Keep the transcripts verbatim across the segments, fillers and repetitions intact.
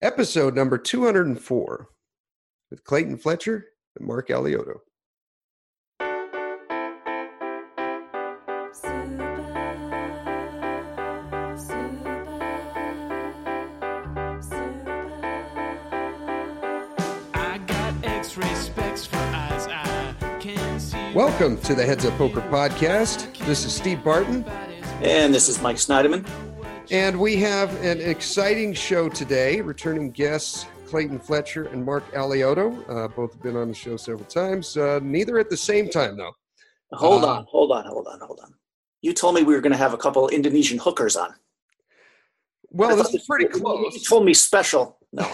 episode number two hundred four with Clayton Fletcher and Mark Alioto. Welcome to the Heads Up Poker Podcast. This is Steve Barton. And this is Mike Snyderman. And we have an exciting show today. Returning guests, Clayton Fletcher and Mark Alioto. Uh, both have been on the show several times. Uh, neither at the same time, though. Hold uh, on, hold on, hold on, hold on. You told me we were going to have a couple Indonesian hookers on. Well, this is pretty close. You told me special. No.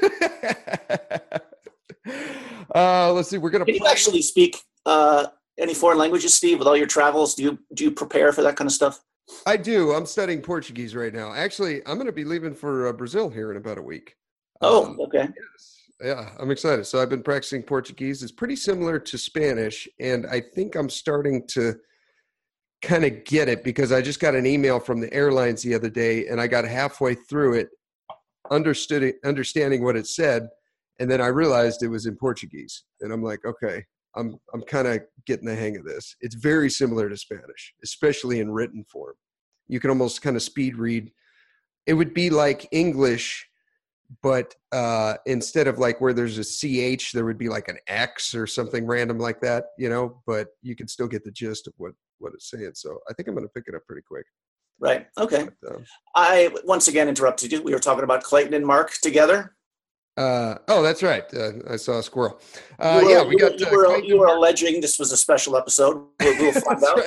uh, let's see. We're going to. Can you actually speak uh, any foreign languages, Steve? With all your travels, do you do you prepare for that kind of stuff? I do. I'm studying Portuguese right now. Actually, I'm going to be leaving for uh, Brazil here in about a week. Oh, um, okay. Yes. Yeah, I'm excited. So I've been practicing Portuguese. It's pretty similar to Spanish, and I think I'm starting to kind of get it because I just got an email from the airlines the other day, and I got halfway through it, understood it, understanding what it said, and then I realized it was in Portuguese, and I'm like, okay, I'm I'm kind of getting the hang of this. It's very similar to Spanish, especially in written form. You can almost kind of speed read. It would be like English, but uh, instead of like where there's a C H, there would be like an X or something random like that, you know, but you can still get the gist of what, what it's saying. So I think I'm going to pick it up pretty quick. Right. Okay. But, uh, I once again interrupted you. We were talking about Clayton and Mark together. Uh, oh, that's right. Uh, I saw a squirrel. Uh, were, yeah, we got. You uh, were, you were alleging this was a special episode. We'll, we'll find out.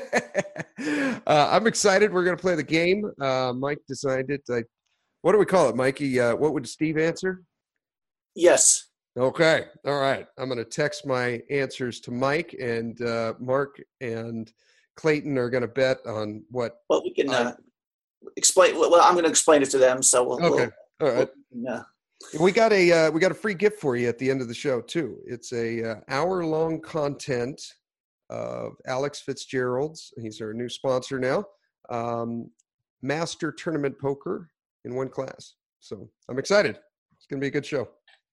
Right. uh, I'm excited. We're going to play the game. Uh, Mike designed it. I, what do we call it, Mikey? Uh, what would Steve answer? Yes. Okay. All right. I'm going to text my answers to Mike, and uh, Mark and Clayton are going to bet on what. Well, we can uh, explain. Well, I'm going to explain it to them. So we'll. Okay. We'll, All right. We'll, yeah. We got a uh, we got a free gift for you at the end of the show too. It's a uh, hour long content of Alex Fitzgerald's. He's our new sponsor now. Um, Master Tournament Poker in one class. So I'm excited. It's gonna be a good show.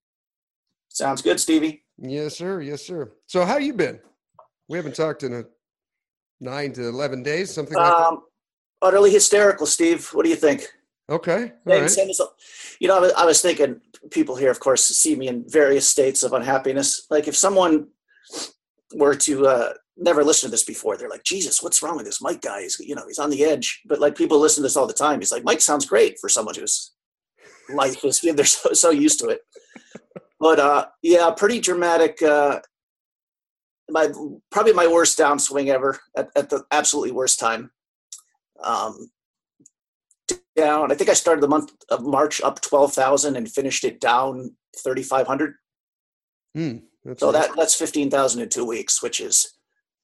Sounds good, Stevie. Yes, sir. Yes, sir. So how you been? We haven't talked in a nine to eleven days, something like um, that. Utterly hysterical, Steve. What do you think? Okay. All right. You know, I was, I was thinking people here, of course, see me in various states of unhappiness. Like if someone were to uh, never listen to this before, they're like, Jesus, what's wrong with this Mike guy? He's, you know, he's on the edge. But like people listen to this all the time. He's like, Mike sounds great for someone whose life is, they're so, so used to it. But uh, yeah, pretty dramatic. Uh, my probably my worst downswing ever at, at the absolutely worst time. Um, down. I think I started the month of March up twelve thousand and finished it down thirty-five hundred. Mm, so that that's fifteen thousand in two weeks, which is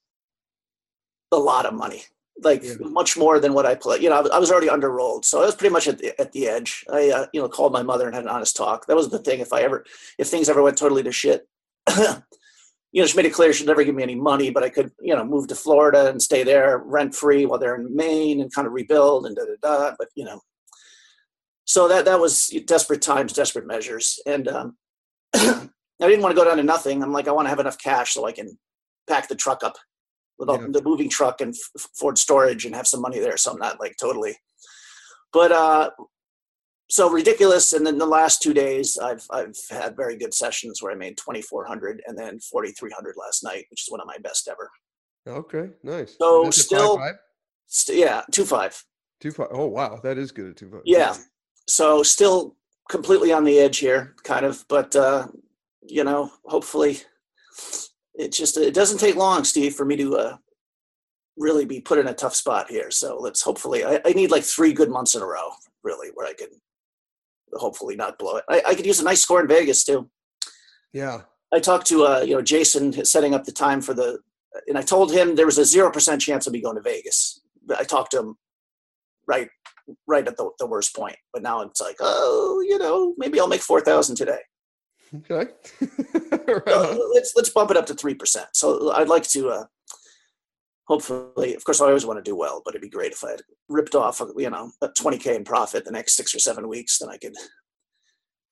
a lot of money. Like yeah. Much more than what I play. You know, I, I was already underrolled, so I was pretty much at the, at the edge. I, uh, you know, called my mother and had an honest talk. That was the thing. If I ever, if things ever went totally to shit, you know, she made it clear she'd never give me any money, but I could, you know, move to Florida and stay there rent free while they're in Maine and kind of rebuild and da da da. But you know, so that that was desperate times, desperate measures, and um, I didn't want to go down to nothing. I'm like, I want to have enough cash so I can pack the truck up with all, yeah. the moving truck and f- Ford storage and have some money there. So I'm not like totally, but uh, so ridiculous. And then the last two days, I've I've had very good sessions where I made twenty-four hundred and then forty-three hundred last night, which is one of my best ever. Okay, nice. So still, st- yeah, two five. Two five. Oh wow, that is good at two five. Yeah. So still completely on the edge here, kind of, but uh, you know, hopefully, it just it doesn't take long, Steve, for me to uh, really be put in a tough spot here. So let's hopefully, I, I need like three good months in a row, really, where I can hopefully not blow it. I, I could use a nice score in Vegas too. Yeah. I talked to uh, you know, Jason setting up the time for the, and I told him there was a zero percent chance of me going to Vegas. I talked to him right. right at the, the worst point, but now it's like, oh, you know, maybe I'll make four thousand today. Okay. Right. So let's, let's bump it up to three percent. So I'd like to, uh, hopefully, of course, I always want to do well, but it'd be great if I had ripped off, you know, a twenty K in profit the next six or seven weeks, then I could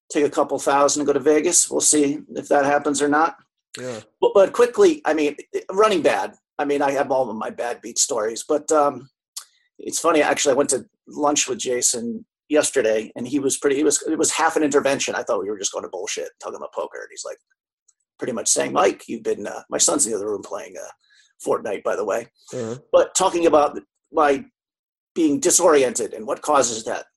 take a couple thousand and go to Vegas. We'll see if that happens or not. Yeah. But, but quickly, I mean, running bad. I mean, I have all of my bad beat stories, but um, it's funny. Actually, I went to lunch with Jason yesterday, and he was pretty. He was it was half an intervention. I thought we were just going to bullshit, talking about poker, and he's like, pretty much saying, Mike, you've been. Uh, my son's in the other room playing uh, Fortnite, by the way, uh-huh. but talking about my being disoriented and what causes that.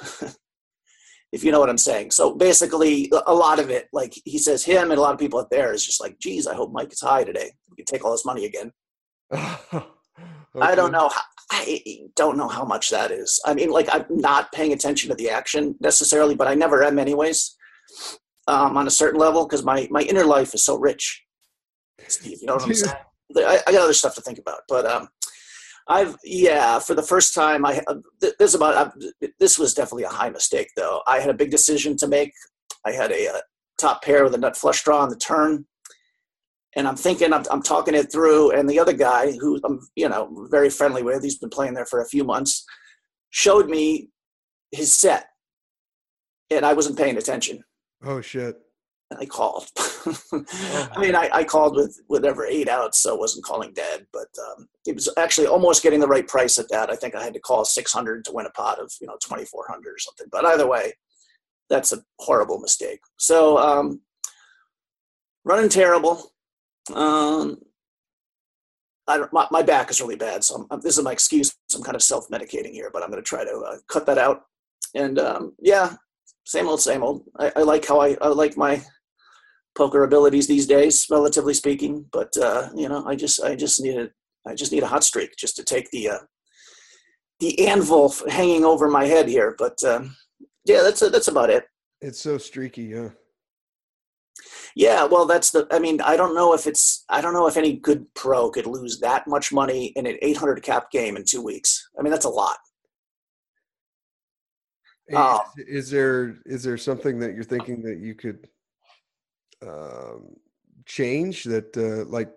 If you know what I'm saying. So basically, a lot of it, like he says, him and a lot of people out there is just like, geez, I hope Mike is high today. We can take all his money again. Okay. I don't know. How, I don't know how much that is. I mean, like, I'm not paying attention to the action necessarily, but I never am anyways, um, on a certain level, because my, my inner life is so rich, Steve. You know what I'm saying? I, I got other stuff to think about, but um, I've, yeah, for the first time, I this about this was definitely a high mistake, though. I had a big decision to make. I had a, a top pair with a nut flush draw on the turn. And I'm thinking, I'm, I'm talking it through, and the other guy, who I'm, you know, very friendly with, he's been playing there for a few months, showed me his set, and I wasn't paying attention. Oh shit! And I called. oh. I mean, I, I called with whatever eight outs, so I wasn't calling dead, but um, it was actually almost getting the right price at that. I think I had to call six hundred to win a pot of, you know, twenty-four hundred or something. But either way, that's a horrible mistake. So um, running terrible. Um, I don't, my, my back is really bad, so I'm, this is my excuse. I'm kind of self-medicating here, but I'm going to try to uh, cut that out. And um, yeah, same old, same old. I, I like how I, I like my poker abilities these days, relatively speaking. But uh, you know, I just, I just need a, I just need a hot streak just to take the, uh, the anvil hanging over my head here. But um, yeah, that's a, that's about it. It's so streaky, yeah. Yeah, well, that's the, I mean, I don't know if it's, I don't know if any good pro could lose that much money in an eight hundred cap game in two weeks. I mean, that's a lot. Is, um, is there, is there something that you're thinking that you could um, change that, uh, like,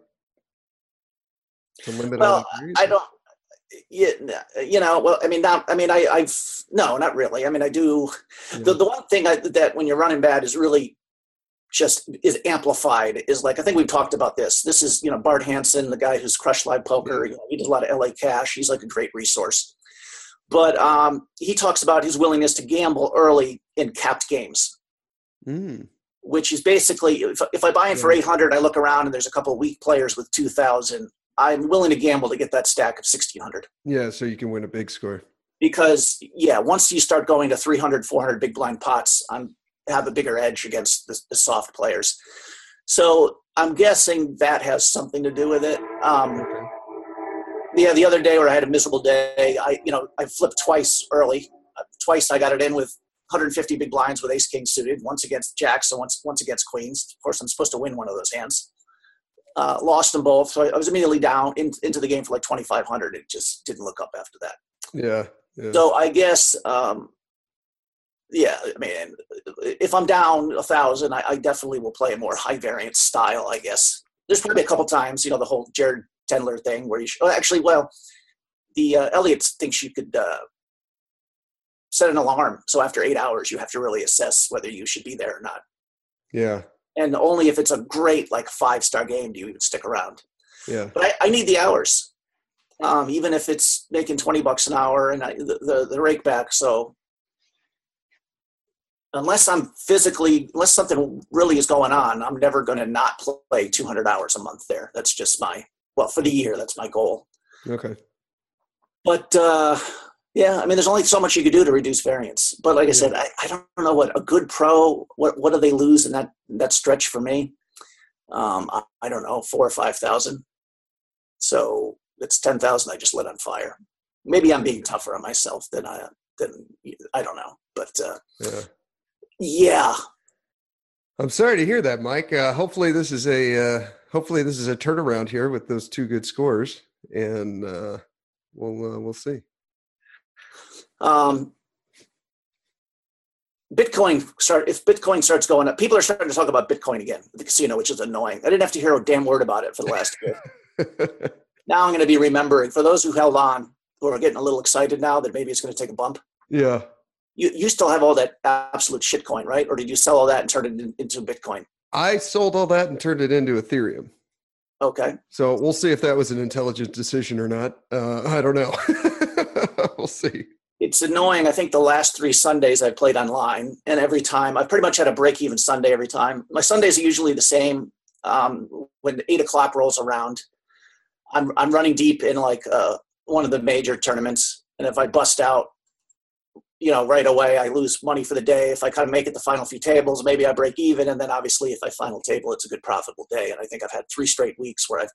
to limit? Well, I don't, yeah, you know, well, I mean, not, I mean, I, I've, no, not really. I mean, I do, yeah. the, the one thing I, that when you're running bad is really, just is amplified is like, I think we've talked about this. This is, you know, Bart Hansen, the guy who's crushed live poker. You know, he does a lot of L A cash. He's like a great resource. But um, he talks about his willingness to gamble early in capped games, mm. which is basically, if, if I buy in for eight hundred, I look around and there's a couple of weak players with two thousand, I'm willing to gamble to get that stack of sixteen hundred. Yeah, so you can win a big score. Because, yeah, once you start going to three hundred, four hundred big blind pots, I'm have a bigger edge against the, the soft players. So I'm guessing that has something to do with it. Um, yeah, the other day where I had a miserable day, I, you know, I flipped twice early. Uh, twice I got it in with one hundred fifty big blinds with ace king suited, once against jacks and once, once against queens. Of course, I'm supposed to win one of those hands. Uh, lost them both. So I, I was immediately down in, into the game for like twenty-five hundred. It just didn't look up after that. Yeah. yeah. So I guess, um, yeah, I mean, if I'm down a thousand, I, I definitely will play a more high variance style, I guess. There's probably a couple times, you know, the whole Jared Tendler thing where you should, oh, actually, well, the uh, Elliot thinks you could uh, set an alarm. So after eight hours, you have to really assess whether you should be there or not. Yeah. And only if it's a great, like, five-star game do you even stick around. Yeah. But I, I need the hours, um, even if it's making twenty bucks an hour and I, the, the, the rake back. So unless I'm physically, unless something really is going on, I'm never going to not play two hundred hours a month there. That's just my, well, for the year, that's my goal. Okay. But, uh, yeah, I mean, there's only so much you could do to reduce variance. But like I yeah. said, I, I don't know what a good pro, what what do they lose in that that stretch for me? Um, I, I don't know, four or five thousand. So it's ten thousand I just lit on fire. Maybe I'm being tougher on myself than I, than, I don't know. But, uh, yeah. Yeah. I'm sorry to hear that, Mike. Uh, hopefully this is a uh, hopefully this is a turnaround here with those two good scores, and uh, we'll uh, we'll see. Um, Bitcoin start if Bitcoin starts going up, people are starting to talk about Bitcoin again at the casino, which is annoying. I didn't have to hear a damn word about it for the last year. Now I'm going to be remembering for those who held on, who are getting a little excited now that maybe it's going to take a bump. Yeah. you, you still have all that absolute shitcoin, right? Or did you sell all that and turn it in, into Bitcoin? I sold all that and turned it into Ethereum. Okay. So we'll see if that was an intelligent decision or not. Uh, I don't know. We'll see. It's annoying. I think the last three Sundays I've played online, and every time I've pretty much had a break-even Sunday every time. My Sundays are usually the same. Um, when eight o'clock rolls around, I'm I'm running deep in like uh, one of the major tournaments, and if I bust out, you know, right away, I lose money for the day. If I kind of make it the final few tables, maybe I break even, and then obviously if I final table, it's a good profitable day. And I think I've had three straight weeks where I've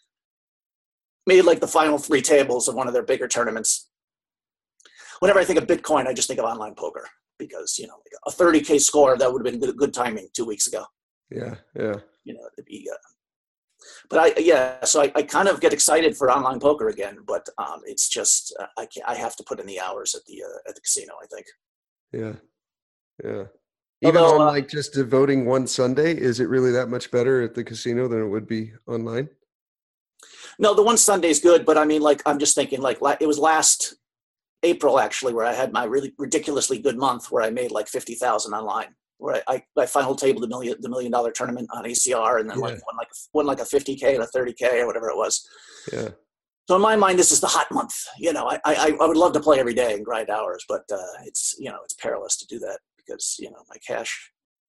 made like the final three tables of one of their bigger tournaments. Whenever I think of Bitcoin, I just think of online poker because, you know, like a thirty K score, that would have been good, good timing two weeks ago. Yeah, yeah. You know, to be, uh, but I, yeah, so I, I kind of get excited for online poker again, but um, it's just, uh, I can't, I have to put in the hours at the, uh, at the casino, I think. Yeah, yeah. Even Although, on uh, like just devoting one Sunday, is it really that much better at the casino than it would be online? No, the one Sunday's good, but I mean, like, I'm just thinking like, it was last April actually, where I had my really ridiculously good month where I made like fifty thousand online, where I, I, I final tabled the million, the million dollar tournament on A C R and then Yeah. like won like, won like a fifty K and a thirty K or whatever it was. Yeah. So in my mind, this is the hot month. You know, I, I, I would love to play every day and grind hours, but uh, it's, you know, it's perilous to do that because, you know, my cash.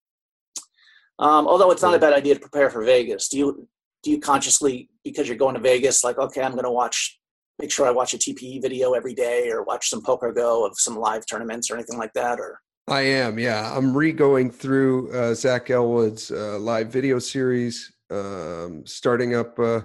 Um, although it's not a bad idea to prepare for Vegas. Do you, do you consciously, because you're going to Vegas, like, okay, I'm going to watch, make sure I watch a T P E video every day or watch some Poker Go of some live tournaments or anything like that? Or I am, yeah. I'm re-going through uh, Zach Elwood's uh, live video series, um, starting up, uh,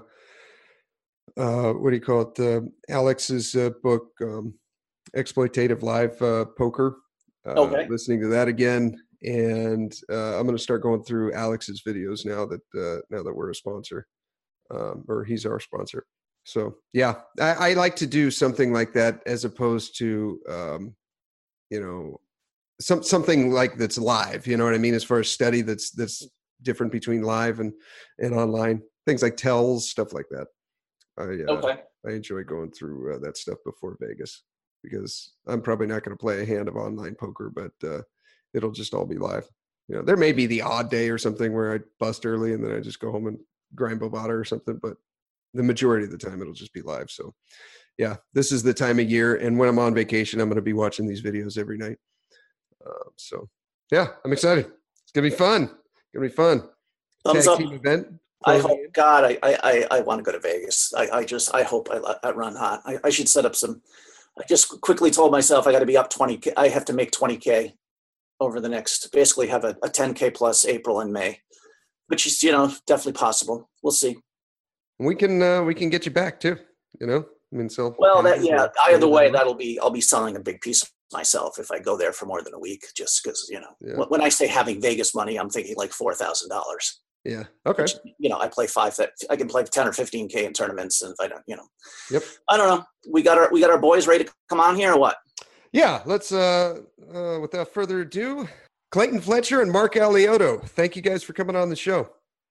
uh, what do you call it? Uh, Alex's uh, book, um, Exploitative Live uh, Poker. Uh, okay. Listening to that again. And uh, I'm going to start going through Alex's videos now that uh, now that we're a sponsor, um, or he's our sponsor. So yeah, I, I like to do something like that as opposed to, um, you know, some something like that's live. You know what I mean? As far as study, that's that's different between live and and online. Things like tells, stuff like that. I uh, Okay. I enjoy going through uh, that stuff before Vegas because I'm probably not going to play a hand of online poker, but uh, it'll just all be live. You know, there may be the odd day or something where I bust early and then I just go home and grind Bovada or something, but the majority of the time it'll just be live. So yeah, this is the time of year. And when I'm on vacation, I'm going to be watching these videos every night. Uh, so yeah, I'm excited. It's going to be fun. It's going to be fun. Thumbs Tag up. team event. I hope, God, I, I, I, I want to go to Vegas. I, I just, I hope I, I run hot. I, I should set up some, I just quickly told myself I got to be up twenty K. I have to make twenty K over the next, basically have a, a ten K plus April and May, which is, you know, definitely possible. We'll see. We can, uh, we can get you back too, you know, I mean, so. Well, that, yeah, either way, that'll be, I'll be selling a big piece of myself if I go there for more than a week, just because, you know, Yeah. when I say having Vegas money, I'm thinking like four thousand dollars. Yeah. Okay. Which, you know, I play five, that I can play ten or fifteen K in tournaments. And if I don't, you know, Yep. I don't know. We got our, we got our boys ready to come on here or what? Yeah. Let's, uh, uh, without further ado, Clayton Fletcher and Mark Alioto. Thank you guys for coming on the show.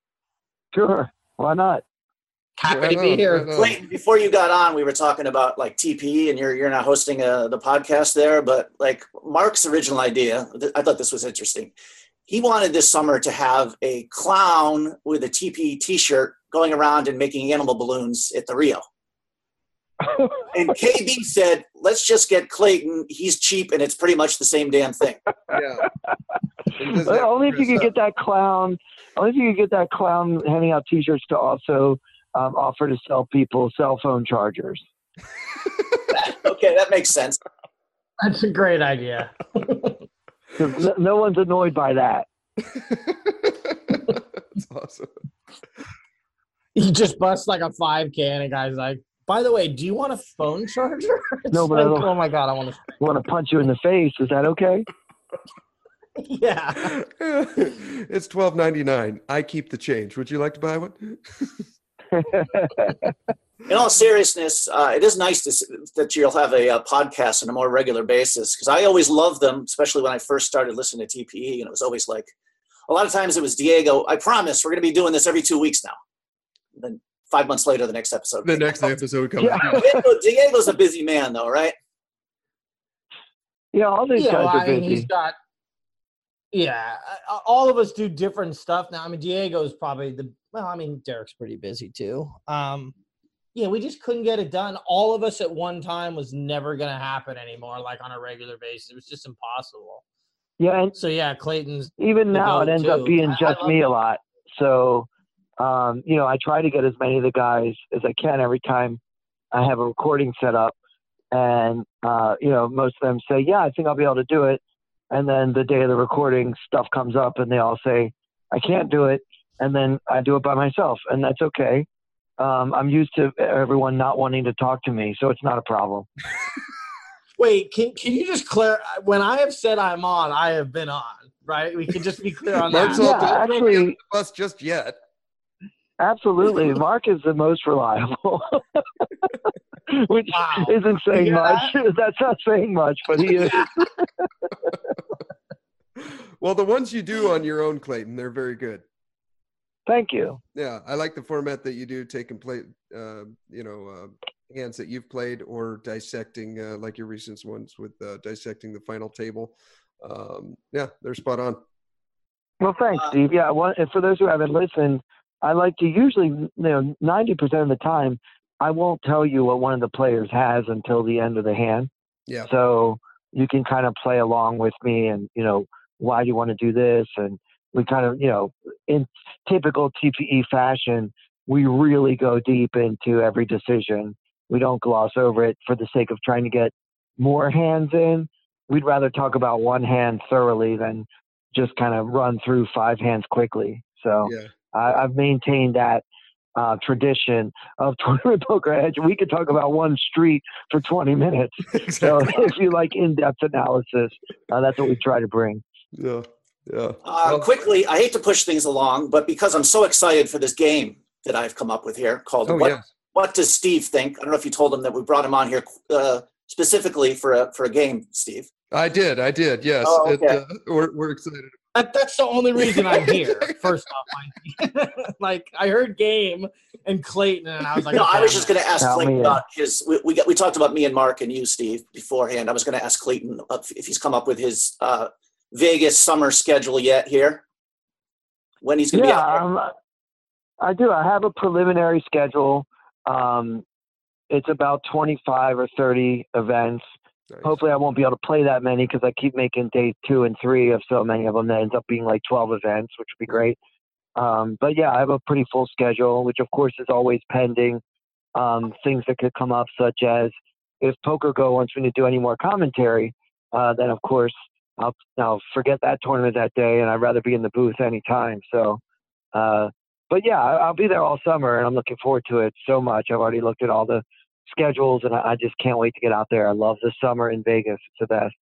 Sure. Why not? Happy Right to be on, here. right on. Clayton, before you got on, we were talking about like T P E and you're, you're not hosting uh the podcast there, but like Mark's original idea, th- I thought this was interesting. He wanted this summer to have a clown with a T P E t-shirt going around and making animal balloons at the Rio. And K B said, let's just get Clayton. He's cheap and it's pretty much the same damn thing. Yeah. Well, only if you could get that clown. Only if you could get that clown handing out T-shirts to also um, offer to sell people cell phone chargers. Okay, that makes sense. That's a great idea. 'Cause no, no one's annoyed by that. That's awesome. You just bust like a five K and a guy's like, by the way, do you want a phone charger? It's No, but I like, don't- oh my God, I want to. I want to punch you in the face. Is that okay? Yeah. It's twelve ninety-nine. I keep the change. Would you like to buy one? In all seriousness, uh, it is nice to, s- that you'll have a, uh podcast on a more regular basis because I always loved them, especially when I first started listening to T P E. And it was always like, a lot of times it was Diego, I promise we're going to be doing this every two weeks now. And then five months later, the next episode. The next episode comes. Yeah. Diego, Diego's a busy man, though, right? Yeah, all these yeah, guys well, are I mean, busy. he's got. Yeah, uh, all of us do different stuff now. I mean, Diego's probably the. Well, I mean, Derek's pretty busy too. Um, yeah, we just couldn't get it done. All of us at one time was never going to happen anymore, like on a regular basis. It was just impossible. Yeah, and so yeah, Clayton's even now it ends too. up being I, just I me that. a lot. So, um, you know, I try to get as many of the guys as I can every time I have a recording set up. And, uh, you know, most of them say, yeah, I think I'll be able to do it. And then the day of the recording, stuff comes up and they all say, I can't do it. And then I do it by myself, and that's okay. Um, I'm used to everyone not wanting to talk to me, so it's not a problem. Wait, can can you just clear? When I have said I'm on, I have been on, right? We can just be clear on Mark's that. all, Yeah, don't actually, throw me the bus just yet. Absolutely. Mark is the most reliable, which Wow. isn't saying much. That? That's not saying much, but he is. Well, the ones you do on your own, Clayton, they're very good. Thank you. Yeah, I like the format that you do, taking play, uh, you know, uh, hands that you've played or dissecting, uh, like your recent ones with uh, dissecting the final table. Um, yeah, they're spot on. Well, thanks, Steve. Yeah, well, and for those who haven't listened, I like to usually, you know, ninety percent of the time, I won't tell you what one of the players has until the end of the hand. Yeah. So you can kind of play along with me and, you know, why do you want to do this? And we kind of, you know, in typical T P E fashion, we really go deep into every decision. We don't gloss over it for the sake of trying to get more hands in. We'd rather talk about one hand thoroughly than just kind of run through five hands quickly. So Yeah. I, I've maintained that uh, tradition of Tournament Poker Edge. We could talk about one street for twenty minutes. Exactly. So if you like in-depth analysis, uh, that's what we try to bring. Yeah. Yeah. Uh, Well, quickly, I hate to push things along, but because I'm so excited for this game that I've come up with here called oh, What, yeah. what Does Steve Think? I don't know if you told him that we brought him on here uh, specifically for a, for a game, Steve. I did. I did. Yes. Oh, okay. It, uh, we're, we're excited. That, that's the only reason I'm here. First off, Mike. Like I heard game and Clayton, and I was like, No, okay, I was I'm just going to ask Tell Clayton me. about his. We we, got, we talked about me and Mark and you, Steve, beforehand. I was going to ask Clayton if he's come up with his uh, Vegas summer schedule yet here. When he's going to Yeah, be out um, I do. I have a preliminary schedule. Um, it's about twenty-five or thirty events. Nice. Hopefully I won't be able to play that many because I keep making day two and three of so many of them that ends up being like twelve events, which would be great. Um, but yeah, I have a pretty full schedule, which of course is always pending um, things that could come up, such as if PokerGo wants me to do any more commentary, uh, then of course I'll, I'll forget that tournament that day and I'd rather be in the booth anytime. So, uh, but yeah, I'll be there all summer and I'm looking forward to it so much. I've already looked at all the schedules and I just can't wait to get out there. I love the summer in Vegas. It's the best.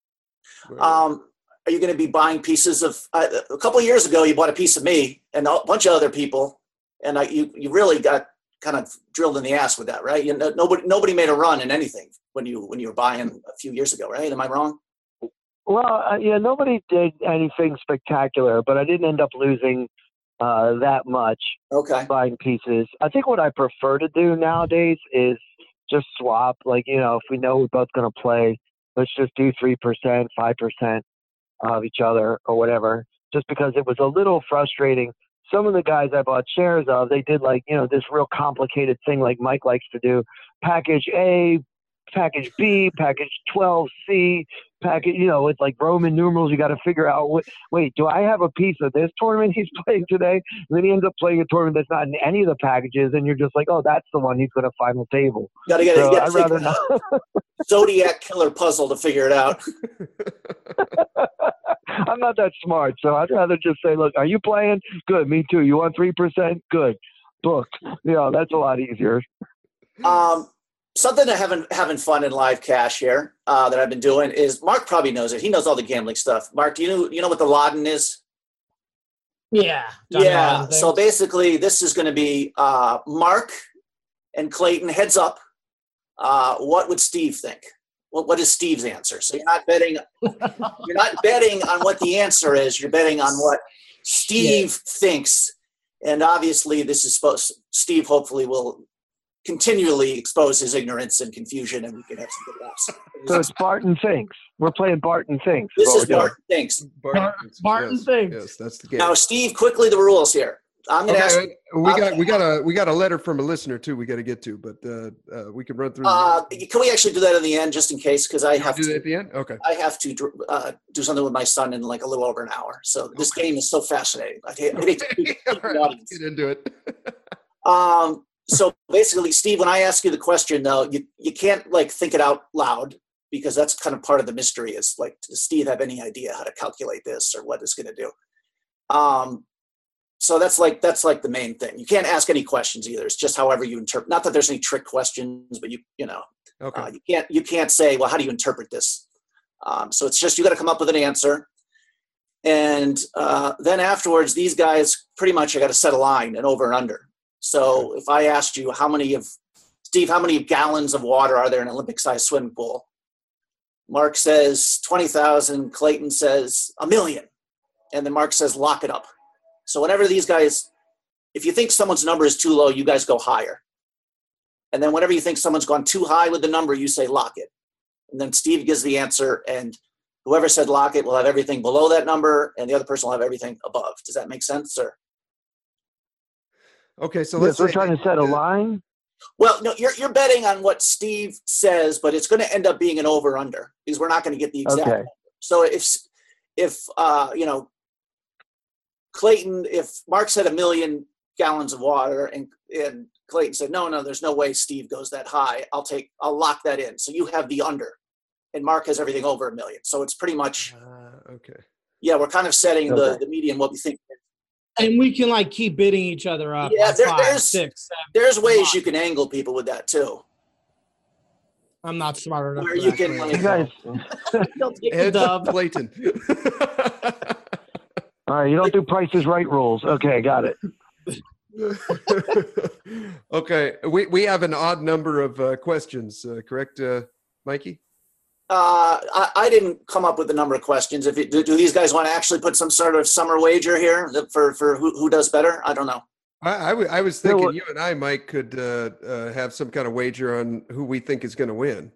Um, are you going to be buying pieces of? Uh, a couple of years ago, you bought a piece of me and a bunch of other people, and I, you you really got kind of drilled in the ass with that, right? You know, nobody nobody made a run in anything when you when you were buying a few years ago, right? Am I wrong? Well, uh, yeah, nobody did anything spectacular, but I didn't end up losing uh, that much Okay. buying pieces. I think what I prefer to do nowadays is just swap. Like, you know, if we know we're both going to play, let's just do three percent, five percent of each other or whatever, just because it was a little frustrating. Some of the guys I bought shares of, they did like, you know, this real complicated thing like Mike likes to do. Package A, package B, package twelve C, package, you know, it's like Roman numerals. You got to figure out, what, wait, do I have a piece of this tournament he's playing today? And then he ends up playing a tournament that's not in any of the packages, and you're just like, oh, that's the one he's going to final table. Got to get So it. I'd rather not. Zodiac killer puzzle to figure it out. I'm not that smart, so I'd rather just say, look, are you playing? Good, me too. You want three percent? Good. Booked. You know, that's a lot easier. Um, something that having having fun in live cash here uh, that I've been doing is Mark probably knows it. He knows all the gambling stuff. Mark, do you know you know what the Loudon is? Yeah. Johnny Yeah. Loudon So thing. basically, this is going to be uh, Mark and Clayton heads up. Uh, what would Steve think? What What is Steve's answer? So you're not betting. You're not betting on what the answer is. You're betting on what Steve yeah. thinks. And obviously, this is supposed. Steve hopefully will continually expose his ignorance and confusion, and we can have some good laughs. So it's Barton Thinks. We're playing Barton Thinks. This what is we're doing. Barton Thinks. Barton, Barton yes, thinks. Yes, that's the game. Now, Steve, quickly the rules here. I'm going to ask. Okay, we got we got a we got a letter from a listener too. We got to get to, but uh, uh, we can run through. Uh, can we actually do that in the end, just in case? Because I You have do that to. at the end. Okay. I have to uh, do something with my son in like a little over an hour. So this game is so fascinating. I hate, I hate to keep- keep All the right, audience. let's get into it. Um, so basically, Steve, when I ask you the question, though, you, you can't like think it out loud because that's kind of part of the mystery. Is like, does Steve have any idea how to calculate this or what it's going to do? Um, so that's like that's like the main thing. You can't ask any questions either. It's just however you interpret. Not that there's any trick questions, but you you know, Okay. uh, you can't you can't say, well, how do you interpret this? Um, so it's just you got to come up with an answer. And uh, then afterwards, these guys pretty much I got to set a line and over and under. So if I asked you how many of, Steve, how many gallons of water are there in an Olympic-sized swimming pool? Mark says twenty thousand, Clayton says a million. And then Mark says lock it up. So whenever these guys, if you think someone's number is too low, you guys go higher. And then whenever you think someone's gone too high with the number, you say lock it. And then Steve gives the answer, and whoever said lock it will have everything below that number, and the other person will have everything above. Does that make sense, or? Okay. So Yes, let's we're say- trying to set a line. Well, no, you're you're betting on what Steve says, but it's going to end up being an over under because we're not going to get the exact. Okay. Number. So if if uh, you know, Clayton, if Mark said a million gallons of water, and and Clayton said no, no, there's no way Steve goes that high. I'll take, I'll lock that in. So you have the under, and Mark has everything over a million. So it's pretty much Uh, okay. yeah, we're kind of setting the Okay. the median what we think. And we can like keep bidding each other up. Yeah, like there- five, there's- six, seven. There's ways you can angle people with that too. I'm not smart enough. Where for you that, can, Clayton. You guys, He'll take the Heads up, dub. Clayton. all right, you don't do prices right rules. Okay, got it. Okay. We we have an odd number of uh, questions, uh, correct, uh, Mikey? Uh, I, I didn't come up with the number of questions. If it, do, do these guys want to actually put some sort of summer wager here that for for who, who does better? I don't know. I, I, w- I was Yeah, thinking well- you and I, Mike, could uh, uh, have some kind of wager on who we think is going to win.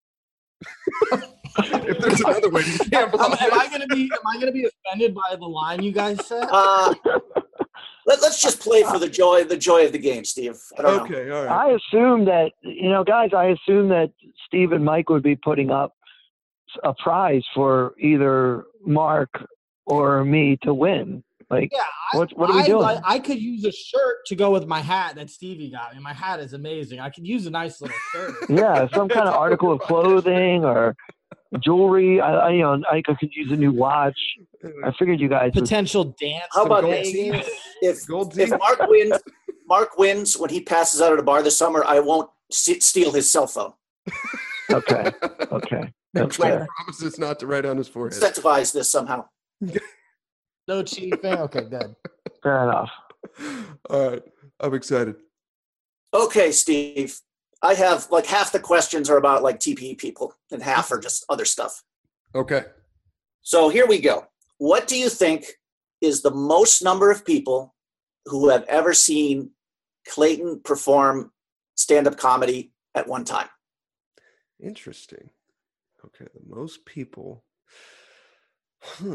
If there's another way to gamble Am, on am I it. gonna be? Am I gonna be offended by the line you guys said? Uh, let, let's just play for the joy the joy of the game, Steve. I don't know. Okay, all right. I assume that, you know, guys, I assume that Steve and Mike would be putting up a prize for either Mark or me to win. Like, Yeah, what, what are we I, doing? like- I could use a shirt to go with my hat that Stevie got me. My hat is amazing. I could use a nice little shirt. Yeah, some kind of article of clothing or jewelry. I, I, you know, I could use a new watch. I figured you guys would. Potential dance. How about to this? Vegas. If Gold if teeth. Mark wins, Mark wins when he passes out at a bar this summer. I won't s- steal his cell phone. Okay, okay. That's He fair. promises not to write on his forehead. Incentivize this somehow. No cheating. Okay, good. Fair enough. All right, I'm excited. Okay, Steve. I have like half the questions are about like T P E people, and half are just other stuff. Okay. So here we go. What do you think is the most number of people who have ever seen Clayton perform stand-up comedy at one time? Interesting. Okay, the most people. Huh.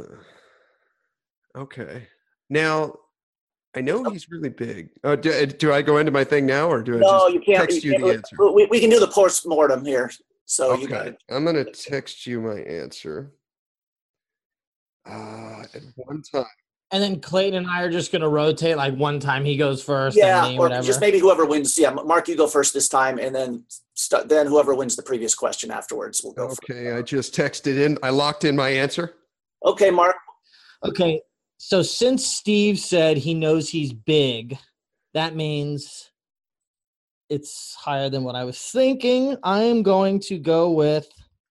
Okay. Now, I know he's really big. Uh, do, do I go into my thing now, or do I No, just you can't. text you you can't- the answer? We, we can do the post-mortem here. So you got Okay, it. I'm gonna text you my answer. Uh, at one time. And then Clayton and I are just gonna rotate. Like one time he goes first. Yeah, and me, or whatever. just maybe whoever wins. Yeah, Mark, you go first this time, and then st- then whoever wins the previous question afterwards will go. Okay, I just texted in. I locked in my answer. First. Okay, Mark. Okay, so since Steve said he knows he's big, that means it's higher than what I was thinking. I am going to go with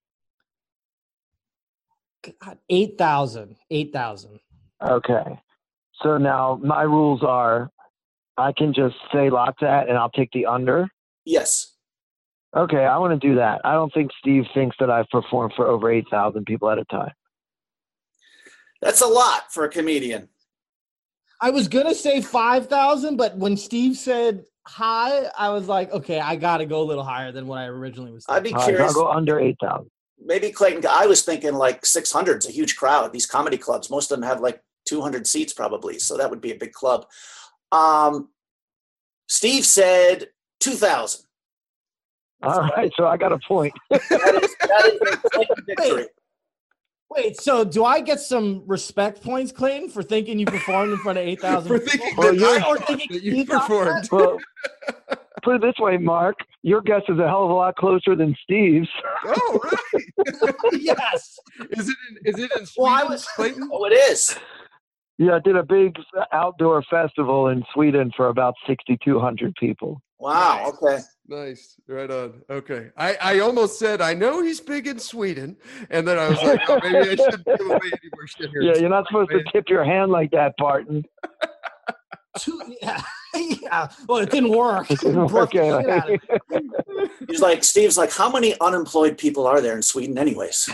God, eight thousand. eight thousand. Okay. So now my rules are I can just say lock that and I'll take the under. Yes. Okay, I want to do that. I don't think Steve thinks that I've performed for over eight thousand people at a time. That's a lot for a comedian. I was gonna say five thousand, but when Steve said high, I was like, okay, I got to go a little higher than what I originally was I'd be thinking. All right, curious. I'll go under eight thousand. Maybe Clayton, I was thinking like six hundred is a huge crowd. These comedy clubs, most of them have like two hundred seats probably. So that would be a big club. Um, Steve said two thousand. All right, so I got a point. That is, that is a Clayton victory. Wait, so do I get some respect points, Clayton, for thinking you performed in front of eight thousand For people? thinking Well, that, you're- I Or thought thinking that you Steve got performed. Well, put it this way, Mark. Your guess is a hell of a lot closer than Steve's. Oh, really? Yes. Is it in, is it in Sweden, Well, I was- Clayton? Oh, it is. Yeah, I did a big outdoor festival in Sweden for about sixty-two hundred people. Wow. Okay. Nice. Right on. Okay. I, I almost said, I know he's big in Sweden. And then I was like, oh, maybe I shouldn't give away any more shit here. Yeah, you're not supposed to Man. tip your hand like that, Barton. Two, yeah. yeah. Well, it didn't work. It didn't Broke the work shit out of it. He's like, Steve's like, how many unemployed people are there in Sweden anyways?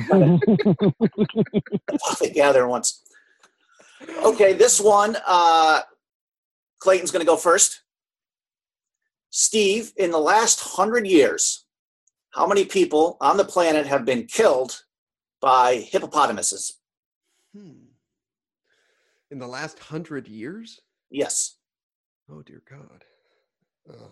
They gather once. Okay, this one, uh, Clayton's going to go first. Steve, in the last hundred years, how many people on the planet have been killed by hippopotamuses? Hmm. In the last hundred years? Yes. Oh, dear God. Um,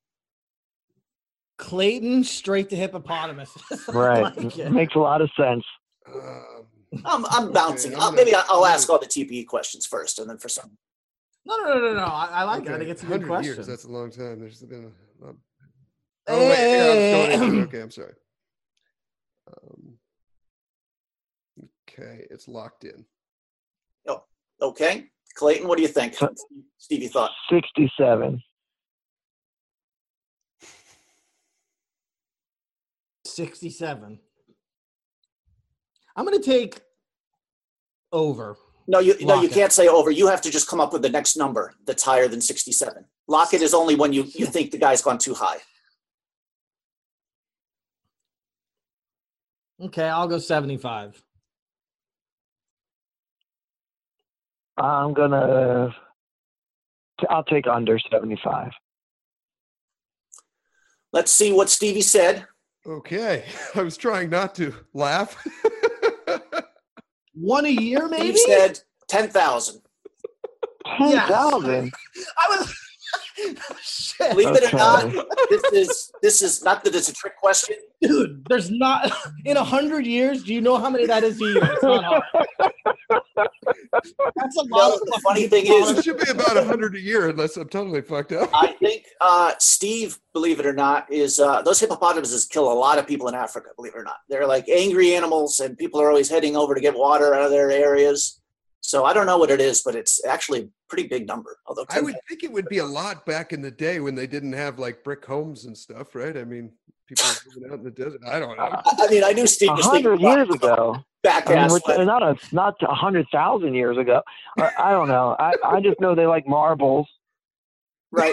Clayton straight to hippopotamus. I Right. like it. Makes a lot of sense. um, I'm, I'm bouncing. I'm I'll, gonna- maybe I'll, I'll I'm ask gonna- all the T P E questions first, and then for some. No, no, no, no, no. I, I like it. I okay, think it's a good 100 question. years. That's a long time. There's been a lot. Oh, wait. Yeah, I was going into it. Okay, I'm sorry. Um, okay, it's locked in. Okay, Clayton, what do you think? So- Stevie thought. sixty-seven. sixty-seven. I'm going to take over. No, you no, you Lock it. can't say over. You have to just come up with the next number that's higher than sixty-seven. Lock it is only when you, you think the guy's gone too high. Okay, I'll go seventy-five. I'm gonna. I'll take under seventy-five. Let's see what Stevie said. Okay, I was trying not to laugh. One a year, maybe? Steve said ten thousand. Ten thousand. I was. Shit. Believe it or not, Okay. this is this is not that it's a trick question. Dude, there's not. In a hundred years, do you know how many that is a year? It's not hard. That's a lot No, of the fucking funny thing hippopotamus. is- It should be about a hundred a year, unless I'm totally fucked up. I think uh, Steve, believe it or not, is uh, those hippopotamuses kill a lot of people in Africa. Believe it or not, they're like angry animals, and people are always heading over to get water out of their areas. So I don't know what it is, but it's actually a pretty big number. Although I would think it would be a lot back in the day when they didn't have like brick homes and stuff, right? I mean, people were living out in the desert. I don't know. I mean, I knew Steve A was thinking hundred about years ago. back I mean, ass. which- but- not a not a hundred thousand years ago. I, I don't know. I, I just know they like marbles. Right.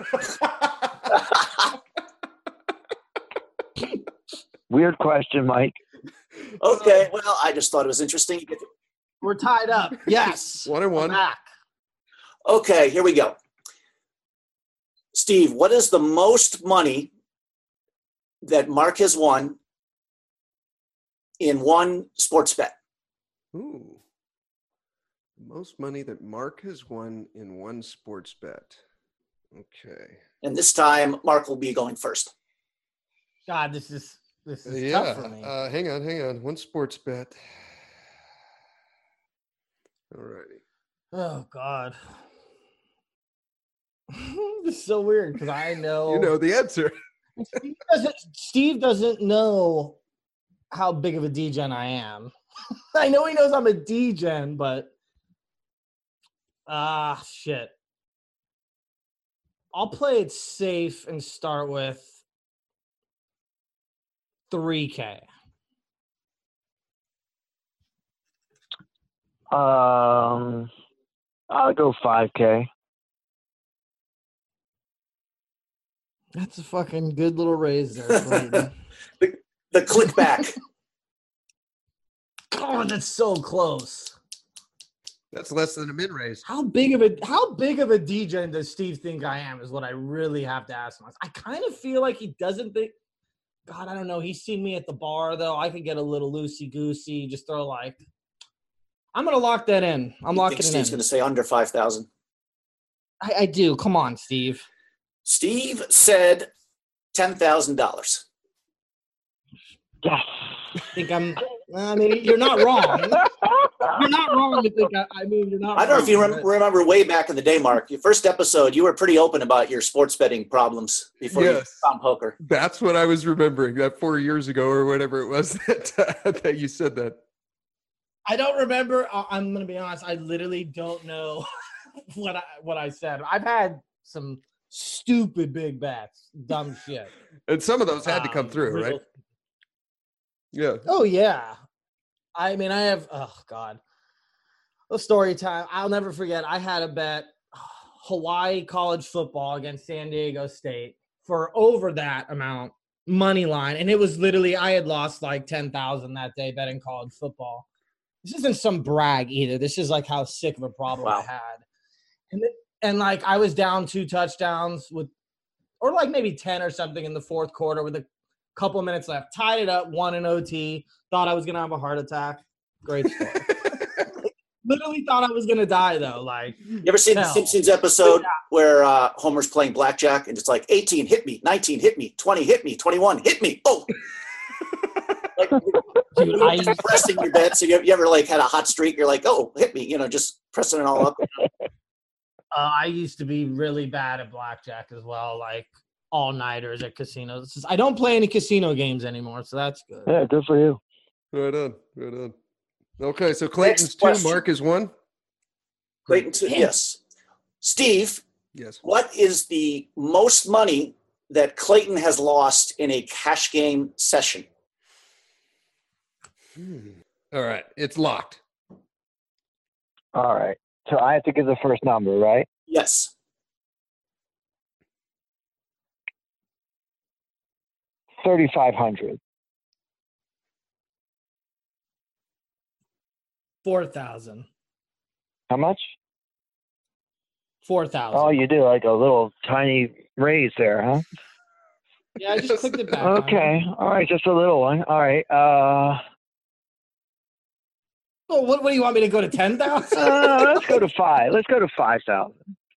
Weird question, Mike. Okay. Well, I just thought it was interesting. You get to- We're tied up. Yes. One and We're one. back. Okay, here we go. Steve, what is the most money that Mark has won in one sports bet? Ooh. The most money that Mark has won in one sports bet. Okay. And this time, Mark will be going first. God, this is this is Yeah. tough for me. Uh, hang on, hang on. One sports bet. All righty. Oh God. This is so weird because I know, You know the answer. Steve doesn't, Steve doesn't know how big of a D-gen I am. I know he knows I'm a D-gen, but ah shit. I'll play it safe and start with three K. Um, I'll go five K. That's a fucking good little raise there. Clayton. The click back. Oh, that's so close. That's less than a min raise. How big of a how big of a D-gen does Steve think I am is what I really have to ask myself. I kind of feel like he doesn't think God, I don't know. He's seen me at the bar though. I could get a little loosey-goosey, just throw like I'm gonna lock that in. I'm You locking think it Steve's in. going to say under five thousand. I, I do. Come on, Steve. Steve said ten thousand dollars. Yes. I think I'm I mean, you're not wrong. You're not wrong to think I, I mean you're not I don't know wrong, if you rem- but- remember way back in the day, Mark. Your first episode, you were pretty open about your sports betting problems before you Yes. found poker. That's what I was remembering. That four years ago or whatever it was that uh, that you said that. I don't remember. I- I'm gonna be honest. I literally don't know what I what I said. I've had some stupid big bets, dumb shit. And some of those had to come Um, through, real- right? Yeah. Oh yeah. I mean, I have. Oh God. A story time. I'll never forget. I had a bet Hawaii college football against San Diego State for over that amount money line, and it was literally I had lost like ten thousand that day betting college football. This isn't some brag either. This is like how sick of a problem I Wow. had, and it, and like I was down two touchdowns with, or like maybe ten or something in the fourth quarter with a couple of minutes left. Tied it up, won in O T. Thought I was gonna have a heart attack. Great story. Literally thought I was gonna die though. Like You ever seen the No. Simpsons episode where uh, Homer's playing blackjack and it's like eighteen hit me, nineteen hit me, twenty hit me, twenty-one hit me. Oh, like dude, you're I just pressing your bets. So you, you ever like had a hot streak? You're like, oh, hit me. You know, just pressing it all up. uh, I used to be really bad at blackjack as well. Like all nighters at casinos. I don't play any casino games anymore, so that's good. Yeah, good for you. Right on. Right on. Okay, so Clayton's Next two, question. Mark is one. Clayton, too. Yes. Steve, Yes. what is the most money that Clayton has lost in a cash game session? Hmm. All right, it's locked. All right. So I have to give the first number, right? Yes. thirty-five hundred. Four thousand. How much? Four thousand. Oh, you do like a little tiny raise there, huh? Yeah, I just clicked it back. on it. Okay. All right. Just a little one. All right. Uh, Well, what, what do you want me to go to ten thousand? uh let's go to five. Let's go to five thousand.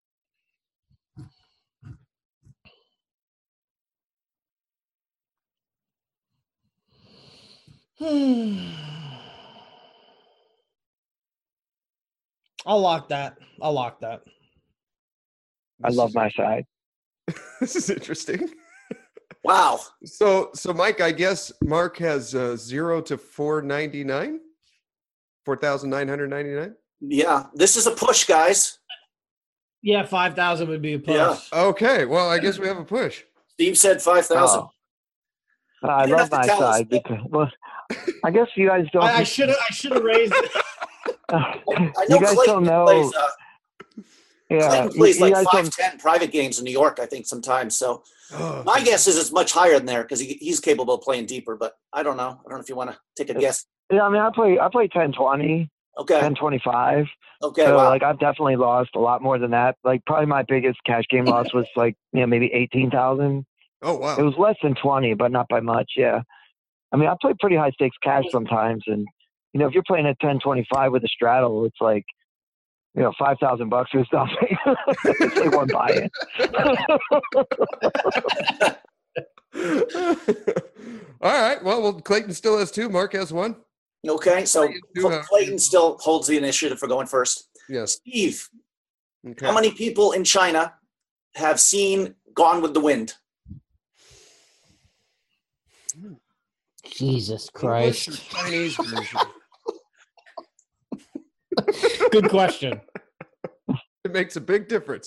I'll lock that. I'll lock that. I This love is- my side. This is interesting. Wow. So, so Mike, I guess Mark has uh, zero to four ninety nine, four thousand nine hundred ninety nine. Yeah. This is a push, guys. Yeah, five thousand would be a push. Yeah. Okay, well, I guess we have a push. Steve said five thousand. Oh. I You don't love have my to tell us, side but- because well, I guess you guys don't. I should have. I should have raised it. I know you guys Clayton don't know. plays, uh, yeah, Clayton you, plays you like guys five don't. ten private games in New York, I think, sometimes. So Oh, my guess is it's much higher than there because he, he's capable of playing deeper, but I don't know. I don't know if you want to take a guess. Yeah, I mean, I play. I play ten twenty, Okay. ten twenty-five. Okay. So Wow. like I've definitely lost a lot more than that. Like probably my biggest cash game loss was like you know maybe eighteen thousand. oh wow. It was less than twenty, but not by much. Yeah. I mean, I play pretty high stakes cash sometimes, and you know if you're playing at ten twenty-five with a straddle, it's like you know five thousand bucks or something. It's like one buy-in. All right. Well, well, Clayton still has two. Mark has one. Okay. So Clayton do Cl- have- Clayton still holds the initiative for going first. Yes. Steve, Okay. how many people in China have seen Gone with the Wind? Jesus English or Christ. Chinese version. Good question. It makes a big difference.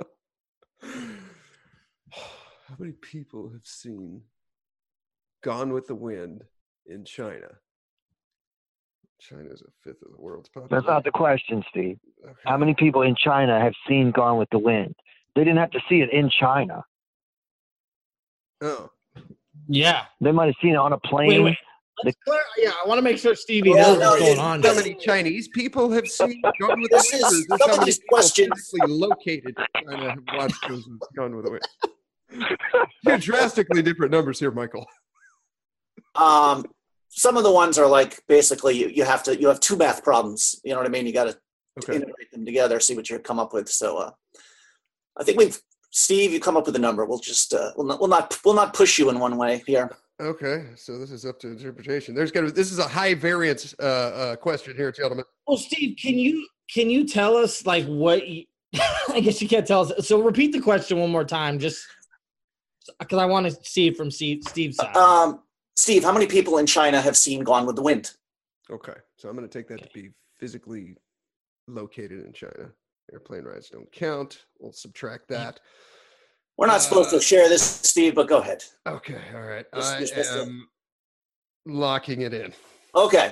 How many people have seen Gone with the Wind in China? China's a fifth of the world's population. That's not the question, Steve. Okay. How many people in China have seen Gone with the Wind? They didn't have to see it in China. Oh, Yeah. They might have seen it on a plane wait. Let's clear, yeah, I want to make sure Stevie Yeah, knows no, what's going you- on. How here. many Chinese people have seen Gone with This the is- Wind? Or is this some how of many these people questions- physically located trying to watch those Gone with the Wind? Two drastically different numbers here, Michael. Um, some of the ones are like basically you, you have to you have two math problems. You know what I mean? You got to Okay. integrate them together, see what you come up with. So uh, I think we've Steve, you come up with a number. We'll just uh, we'll not we'll not we'll not push you in one way here. Okay. So this is up to interpretation. There's gonna this is a high variance uh, uh, question here, gentlemen. Well, Steve, can you can you tell us like what? You, I guess you can't tell us. So repeat the question one more time, just because I want to see it from Steve, Steve's side. Um, Steve, how many people in China have seen Gone with the Wind? Okay. So I'm gonna take that to be physically located in China. Airplane rides don't count. We'll subtract that. We're not supposed Uh, to share this, Steve, but go ahead. Okay. All right. You're- I you're supposed to- am locking it in. Okay.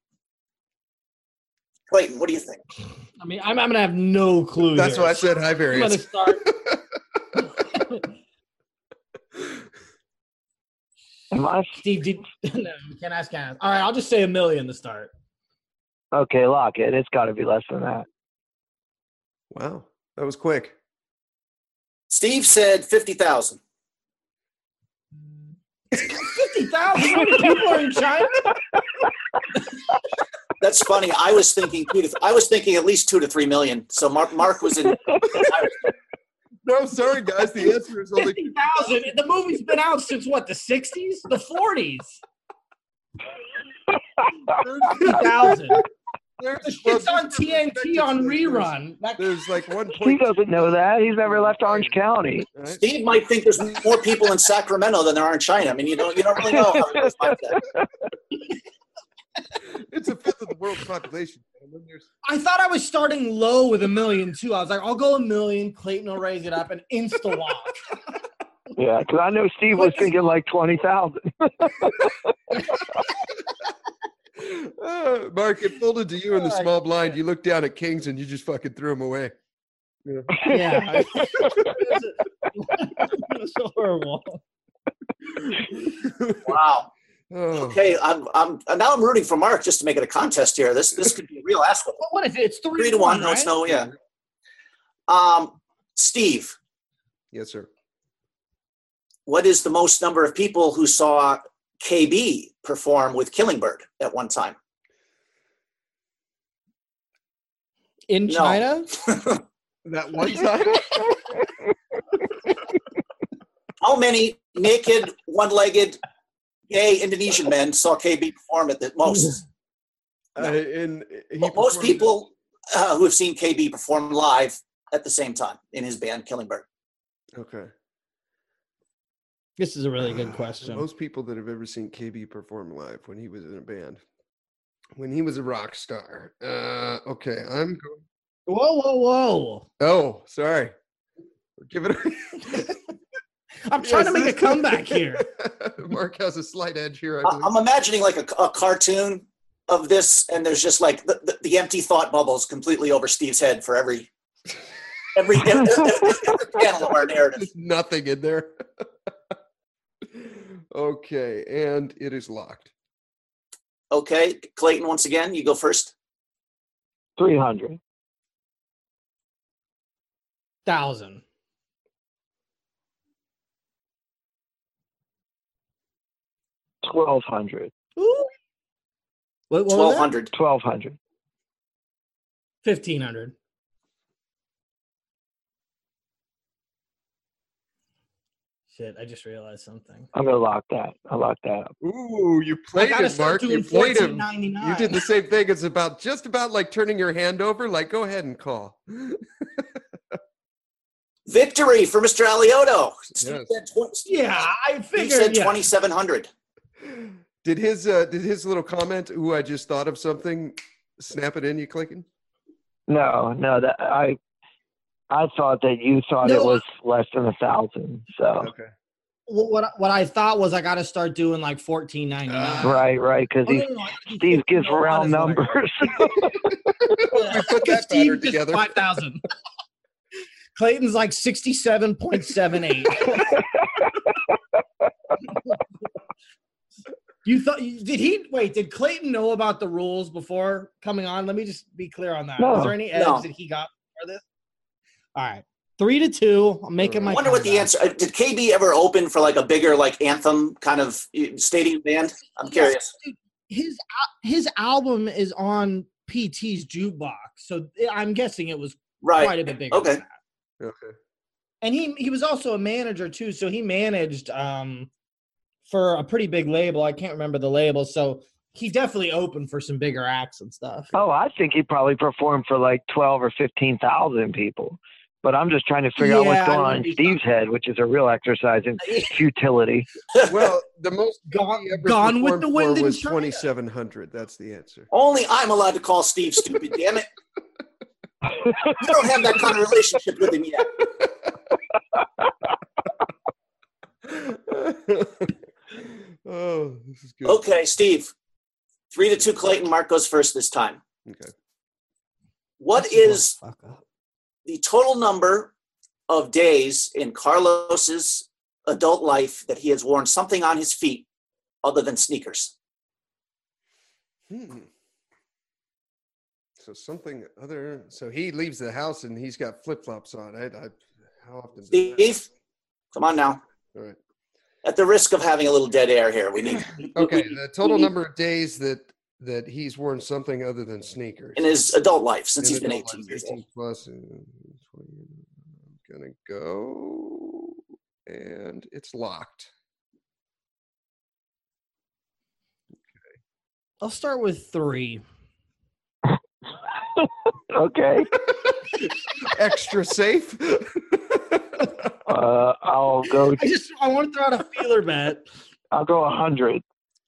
Clayton, what do you think? I mean, I'm, I'm gonna have no clue. That's here. why I said high I'm gonna variance. start. Am I Steve, did no, you can't ask. Can't ask. All right, I'll just say a million to start. okay? Lock it. It's got to be less than that. Wow. That was quick. Steve said fifty thousand. Fifty thousand. How many people are in China? That's funny. I was thinking two to, I was thinking at least two to three million. So Mark Mark was in. No, sorry, guys. The answer is only Fifty thousand. The movie's been out since what? The sixties, the forties. Fifty thousand. there's, It's well, on just T N T on there's- rerun. That, There's like one He point. doesn't know that. He's never left Orange County. Right? Steve might think there's more people in Sacramento than there are in China. I mean, you don't you don't really know how it is like that. It's a fifth of the world's population. And then there's I thought I was starting low with a million too. I was like, I'll go a million. Clayton will raise it up and insta lock. Yeah, because I know Steve was thinking like twenty thousand. uh, Mark, it folded to you in the Oh, small blind. You looked down at Kings and you just fucking threw them away. Yeah. It's horrible. Wow. Oh, Okay, I'm I'm now I'm rooting for Mark just to make it a contest here. This this could be a real ass. Well, what is it? It's three, Three to one. No, right? it's no, yeah. Um, Steve, yes, sir. what is the most number of people who saw K B perform with Killing Bird at one time? In No. China? That one time? How many naked, one-legged, gay Indonesian men saw K B perform at the most? Uh, and he But most performed- people uh, who have seen K B perform live at the same time in his band Killing Bird. Okay. This is a really Uh, good question. Most people that have ever seen K B perform live when he was in a band, when he was a rock star. Uh, okay, I'm going. Whoa, whoa, whoa. Oh, sorry. Give it. I'm trying to Yes, make a this- comeback here. Mark has a slight edge here. I I- believe. I'm imagining like a, a cartoon of this, and there's just like the, the, the empty thought bubbles completely over Steve's head for every every, every, every panel of our narrative. There's nothing in there. Okay, and it is locked. Okay, Clayton, once again, you go first. Three hundred. Thousand. Twelve hundred. Ooh. What, what Twelve hundred. Twelve hundred. Fifteen hundred. Shit, I just realized something. I'm gonna lock that. I lock that up. Ooh, you I played gotta it, start Mark. doing You played fourteen him. ninety nine. You did the same thing. It's about just about like turning your hand over. Like, go ahead and call. Victory for Mister Alioto. Steve Yes. said, tw- Yeah, I Steve figured. said yeah. twenty-seven hundred. Did his uh, did his little comment? Ooh, I just thought of something. Snap it in, you clicking? No, no, that I I thought that you thought No, it was less than a thousand. So Okay. What what I- what I thought was I got to start doing like fourteen ninety nine. Ah. right, right, because Oh, he no, no, no, I think Steve gives fifteen oh one round is what I- numbers. We put that Steve pattern just together. five thousand. Clayton's like sixty-seven point seven eight. You thought did he wait? Did Clayton know about the rules before coming on? Let me just be clear on that. No. Was there any edge No. that he got for this? All right, three to two. I'm making my. I wonder what the comeback. answer. uh, Did K B ever open for like a bigger like anthem kind of uh, stadium band? I'm curious. Dude, his al- his album is on P T's jukebox, so I'm guessing it was Right. quite a bit bigger. Okay. Than that. Okay. And he he was also a manager too, so he managed um for a pretty big label. I can't remember the label, so he definitely opened for some bigger acts and stuff. Oh, I think he probably performed for like twelve or fifteen thousand people. But I'm just trying to figure out Yeah, what's I going on wouldn't in be Steve's head, which is a real exercise in futility. Well, the most Gone- he ever Gone with performed the Wind for in was China. twenty-seven hundred. That's the answer. Only I'm allowed to call Steve stupid. Damn it! You don't have that kind of relationship with him yet. Oh, this is good. Okay, Steve. Three to two. Clayton. Mark goes first this time. Okay. What is Fuck up. the total number of days in Carlos's adult life that he has worn something on his feet other than sneakers? Hmm. So something other. So he leaves the house and he's got flip flops on. I, I, how often? does that- Steve, come on now. All right. At the risk of having a little dead air here, we need Okay. we- The total we need- number of days that that he's worn something other than sneakers in his adult life since In he's been adult eighteen life, years old. eighteen plus. uh, twenty, I'm gonna go, and it's locked. I'll start with three. Okay. Extra safe. Uh, I'll go. I just I want to throw out a feeler bet. I'll go a hundred.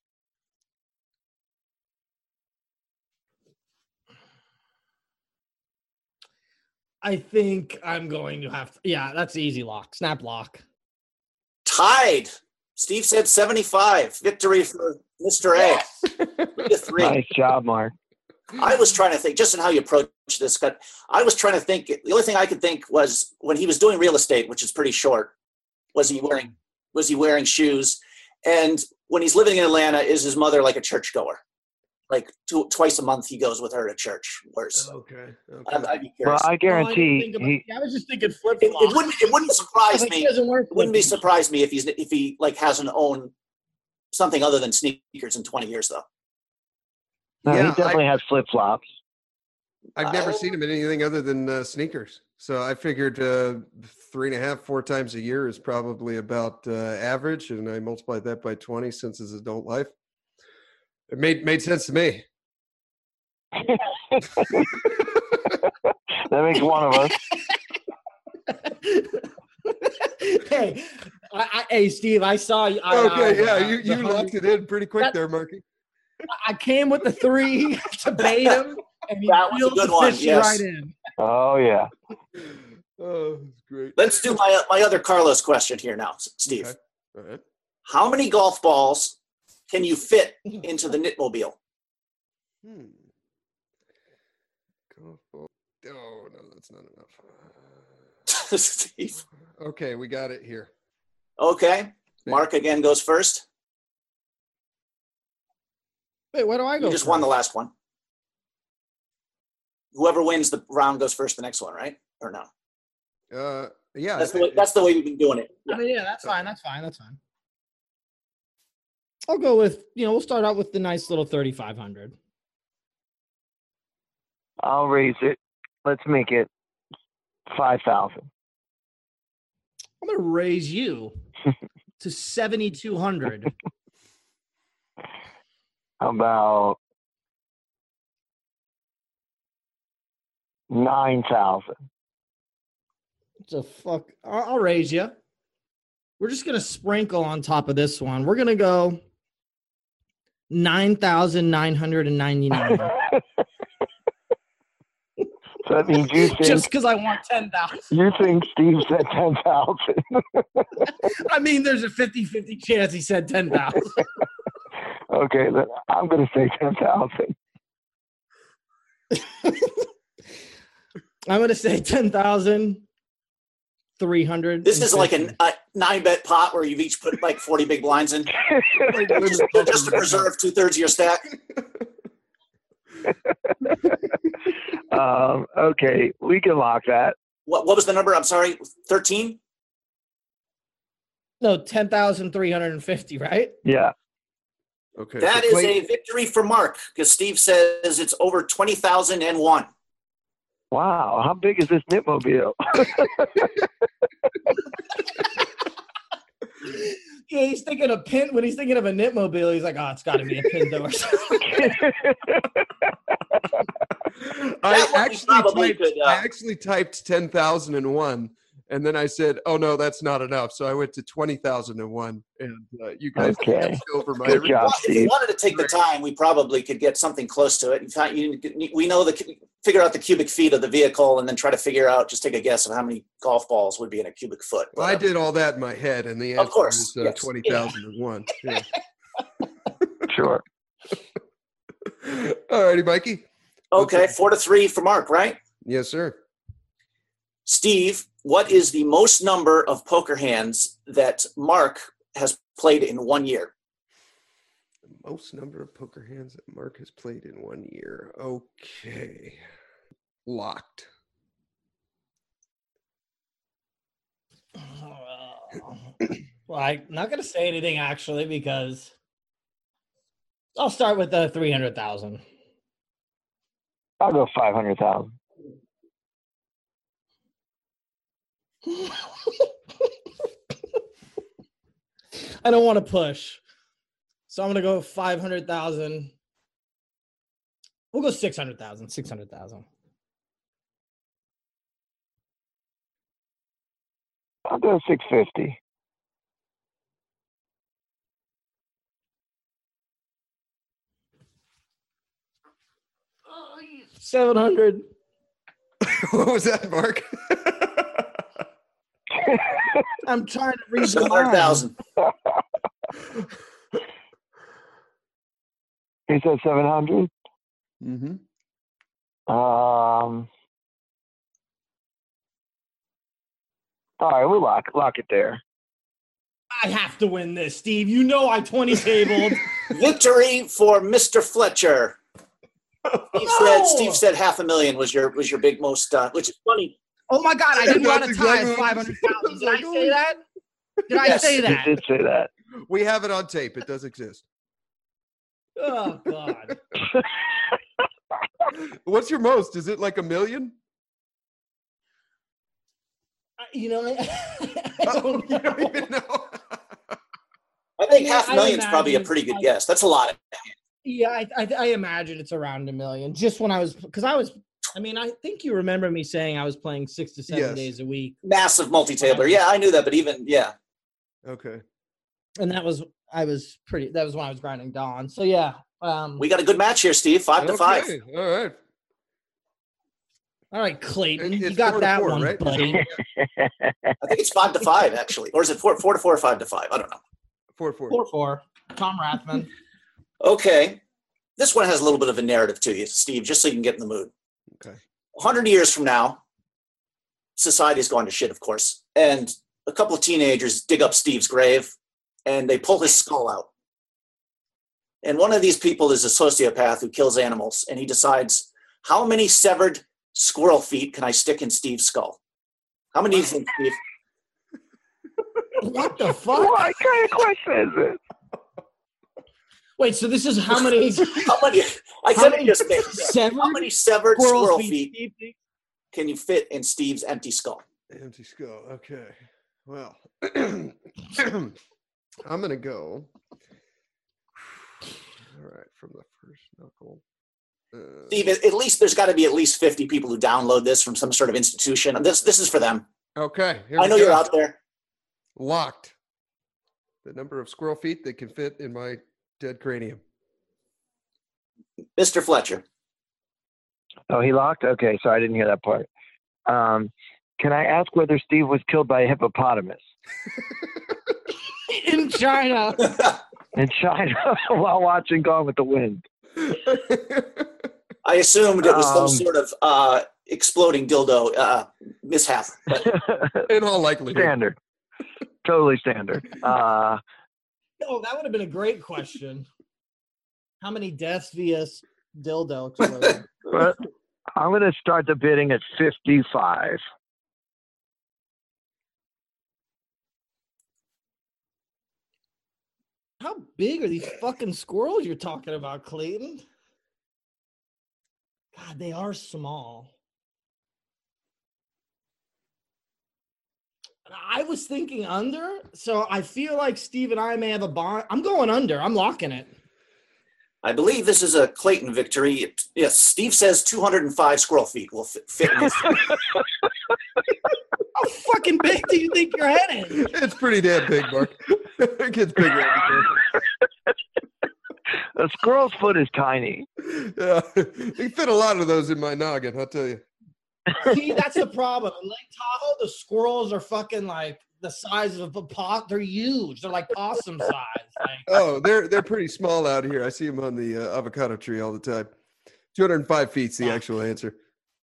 I think I'm going to have to. Yeah, that's easy lock. Snap lock. Tied. Steve said seventy-five. Victory for Mister A. Three to three. Nice job, Mark. I was trying to think, just in how you approach this, but I was trying to think, the only thing I could think was when he was doing real estate, which is pretty short, was he wearing, was he wearing shoes? And when he's living in Atlanta, is his mother like a churchgoer? Like two, twice a month he goes with her to church. Where's, Okay. I'd, Okay. I'd be Well, curious. I Oh, I, didn't guarantee think about- he. yeah, I was just thinking flip it, flop. it wouldn't, it wouldn't surprise me. He doesn't work. It wouldn't be with- surprise me if he's, if he like hasn't owned something other than sneakers in twenty years though. No, Yeah, he definitely has flip flops. I've never Uh, seen him in anything other than uh, sneakers. So I figured uh, three and a half, four times a year is probably about uh, average, and I multiplied that by twenty since his adult life. It made made sense to me. That makes one of us. hey, I, I, hey, Steve, I saw you. I, Okay, I, yeah, uh, you, the you hundred- locked it in pretty quick That- there, Marky. I came with the three to bait him, and he That was a reeled good the one, fish yes. right in. Oh yeah. Oh, that's great. Let's do my, my other Carlos question here now, Steve. Okay. All right. How many golf balls can you fit into the Knitmobile? Hmm. Golf ball. Oh no, that's not enough. Steve. Okay, we got it here. Okay. Mark again goes first. Wait, where do I go? You just won the first? last one. Whoever wins the round goes first the next one, right? Or no? Uh, yeah, I That's the think- way, that's the way we've been doing it. I mean, yeah, that's fine. That's fine. That's fine. I'll go with, you know, we'll start out with the nice little thirty-five hundred. I'll raise it. Let's make it five thousand. I'm going to raise you to seventy-two hundred. How about nine thousand? So fuck, I'll, I'll raise you. We're just going to sprinkle on top of this one. We're going to go nine thousand nine hundred ninety-nine. So that means you think Just because I want ten thousand. you think Steve said ten thousand. I mean, there's a fifty-fifty chance he said ten thousand. Okay, then I'm gonna say ten thousand. I'm going to say ten thousand three hundred. This is like an, I, nine bet pot where you've each put like forty big blinds in, Like, just, just to preserve two thirds of your stack. um, okay, we can lock that. What what was the number? I'm sorry, thirteen. No, ten thousand three hundred and fifty, right? Yeah. Okay. That so is Clay- a victory for Mark because Steve says it's over twenty thousand and one. Wow, how big is this Nitmobile? Yeah, he's thinking of pin when he's thinking of a Nitmobile. He's like, oh, it's got to be a Pinto or something. I That one we actually probably typed, could, uh, I actually typed ten thousand and one, and then I said, "Oh no, that's not enough." So I went to twenty thousand and one, and uh, you guys Okay. skipped over my. Good job. Well, if you Steve. wanted to take the time, we probably could get something close to it. In fact, you, we know the figure out the cubic feet of the vehicle, and then try to figure out. Just take a guess of how many golf balls would be in a cubic foot. Well, I did all that in my head, and the answer Of course, is uh, yes. twenty thousand and one. Yeah. Sure. All righty, Mikey. Okay, four to three for Mark, right? Yes, sir. Steve, what is the most number of poker hands that Mark has played in one year? The most number of poker hands that Mark has played in one year. Okay. Locked. Well, I'm not going to say anything actually because I'll start with the three hundred thousand. I'll go five hundred thousand. I don't want to push. So I'm going to go five hundred thousand. We'll go six hundred thousand. six hundred thousand. I'll go six fifty. seven hundred. What was that, Mark? I'm trying to read the seven hundred thousand. He said seven hundred. Mm-hmm. Um. All right, we'll lock lock it there. I have to win this, Steve. You know I twenty tabled. Victory for Mister Fletcher. Steve No! said, Steve said half a million was your was your big most, uh, which is funny. Oh my God, I didn't want to That's tie exactly what five I hundred was thousand. Did I saying. say that? Did I Yes. say You that? did say that. We have it on tape. It does exist. Oh God. What's your most? Is it like a million? I- You know, I, I Oh, don't you don't know. even know. I think Yeah, half a I million's probably a imagine, pretty good like- guess. That's a lot. Yeah, I, I, I imagine it's around a million. Just when I was, because I was, I mean, I think you remember me saying I was playing six to seven Yes. days a week, Massive multi-tabler. Yeah, I knew that, but even, yeah. Okay. and that was I was pretty. That was when I was grinding Dawn. So yeah. Um, We got a good match here, Steve. Five to five. Okay, all right. all right, Clayton, It- you it's got four to that four, one, right? buddy. I think it's five to five, actually. Or is it four, four to four or five to five? I don't know. Four, four. Four four. Tom Rathman. Okay. This one has a little bit of a narrative to you, Steve, just so you can get in the mood. Okay. A hundred years from now, society's gone to shit, of course. And a couple of teenagers dig up Steve's grave and they pull his skull out. And one of these people is a sociopath who kills animals. And he decides, how many severed squirrel feet can I stick in Steve's skull? How many do you think, Steve? What the fuck? What kind of question is it? Wait, so this is how many How many? I How could many have just made this. severed How many severed squirrel squirrel feet? feet can you fit in Steve's empty skull? Empty skull. Okay. Well, I'm going to go. All right. From the first knuckle. Uh, Steve, at at least there's got to be at least fifty people who download this from some sort of institution. This this is for them. okay. Here I we know go. you're out there. Locked. The number of squirrel feet that can fit in my dead cranium. Mister Fletcher. Oh, he locked? Okay, so I didn't hear that part. Um, can I ask whether Steve was killed by a hippopotamus in China? in China while watching Gone with the Wind? I assumed it was some Um, sort of uh, exploding dildo uh, mishap. But In all likelihood. Standard. totally standard. Uh, Oh, that would have been a great question. How many deaths via s- dildo explosion? but I'm going to start the bidding at fifty-five. How big are these fucking squirrels you're talking about, Clayton? God, they are small. I was thinking under, so I feel like Steve and I may have a bond. I'm going under. I'm locking it. I believe this is a Clayton victory. Yes, Steve says two hundred five squirrel feet will fit, fit in this. How fucking big do you think your head is? It's pretty damn big, Mark. It gets bigger every A squirrel's foot is tiny. day. Yeah, you fit a lot of those in my noggin, I'll tell you. See, that's the problem. In Lake Tahoe, the squirrels are fucking like the size of a pot. They're huge. They're like possum size. Like, Oh, they're they're pretty small out here. I see them on the uh, avocado tree all the time. two hundred five feet's the Fuck. actual answer.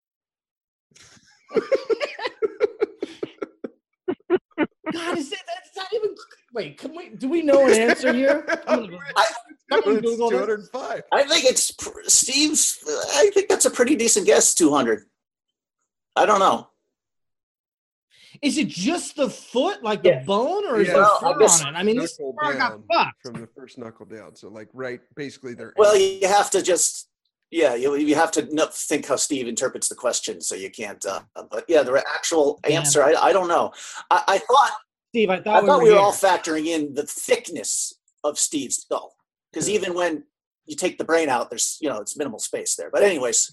God, is it? That's not even. Wait, can we? Do we know an answer here? I'm gonna, someone It's Google two this. hundred five. I think it's pr- Steve's. I think that's a pretty decent guess. two hundred. I don't know. Is it just the foot, like the Yeah. bone, or is Yeah. there Well, I fur guess- on it? I mean, this Knuckle fur got down fucked. from the first knuckle down. So like right, basically they're Well, you have to just. Yeah, you, you have to know, think how Steve interprets the question, so you can't. Uh, but yeah, the actual Yeah. answer, I, I don't know. I, I thought Steve, I I thought, thought we we were, were all here. factoring in the thickness of Steve's skull, because even when you take the brain out, there's you know it's minimal space there. But anyways,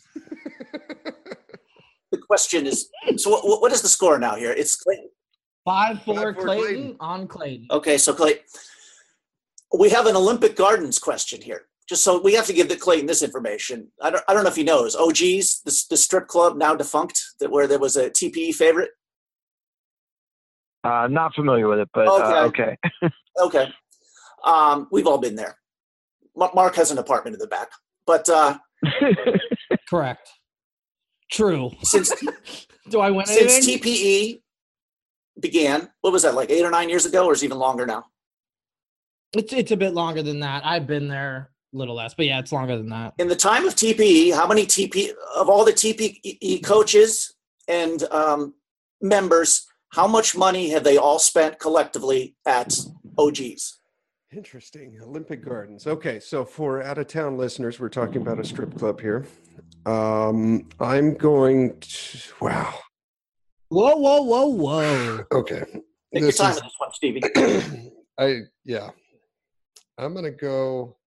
the question is, so what, what is the score now here? It's Clayton. five four Five, four, Clayton, Clayton. on Clayton. Okay, so Clayton, we have an Olympic Gardens question here. Just so we have to give the Clayton this information. I don't, I don't know if he knows. O G's, the, the strip club now defunct, that where there was a T P E favorite. Uh, not familiar with it, but uh, okay. Okay. Um, we've all been there. Ma- Mark has an apartment in the back. But uh, Correct. True. since Do I win since anything? T P E began, what was that, like eight or nine years ago, or is it even longer now? It's it's a bit longer than that. I've been there a little less, but yeah, it's longer than that. In the time of T P E, how many T P of all the T P E coaches and um, members, how much money have they all spent collectively at O G's? Interesting. Olympic Gardens. Okay, so for out of town listeners, we're talking about a strip club here. Um, I'm going to wow. Whoa, whoa, whoa, whoa. Take Okay. your This time is- with this one, Stevie. I yeah. I'm gonna go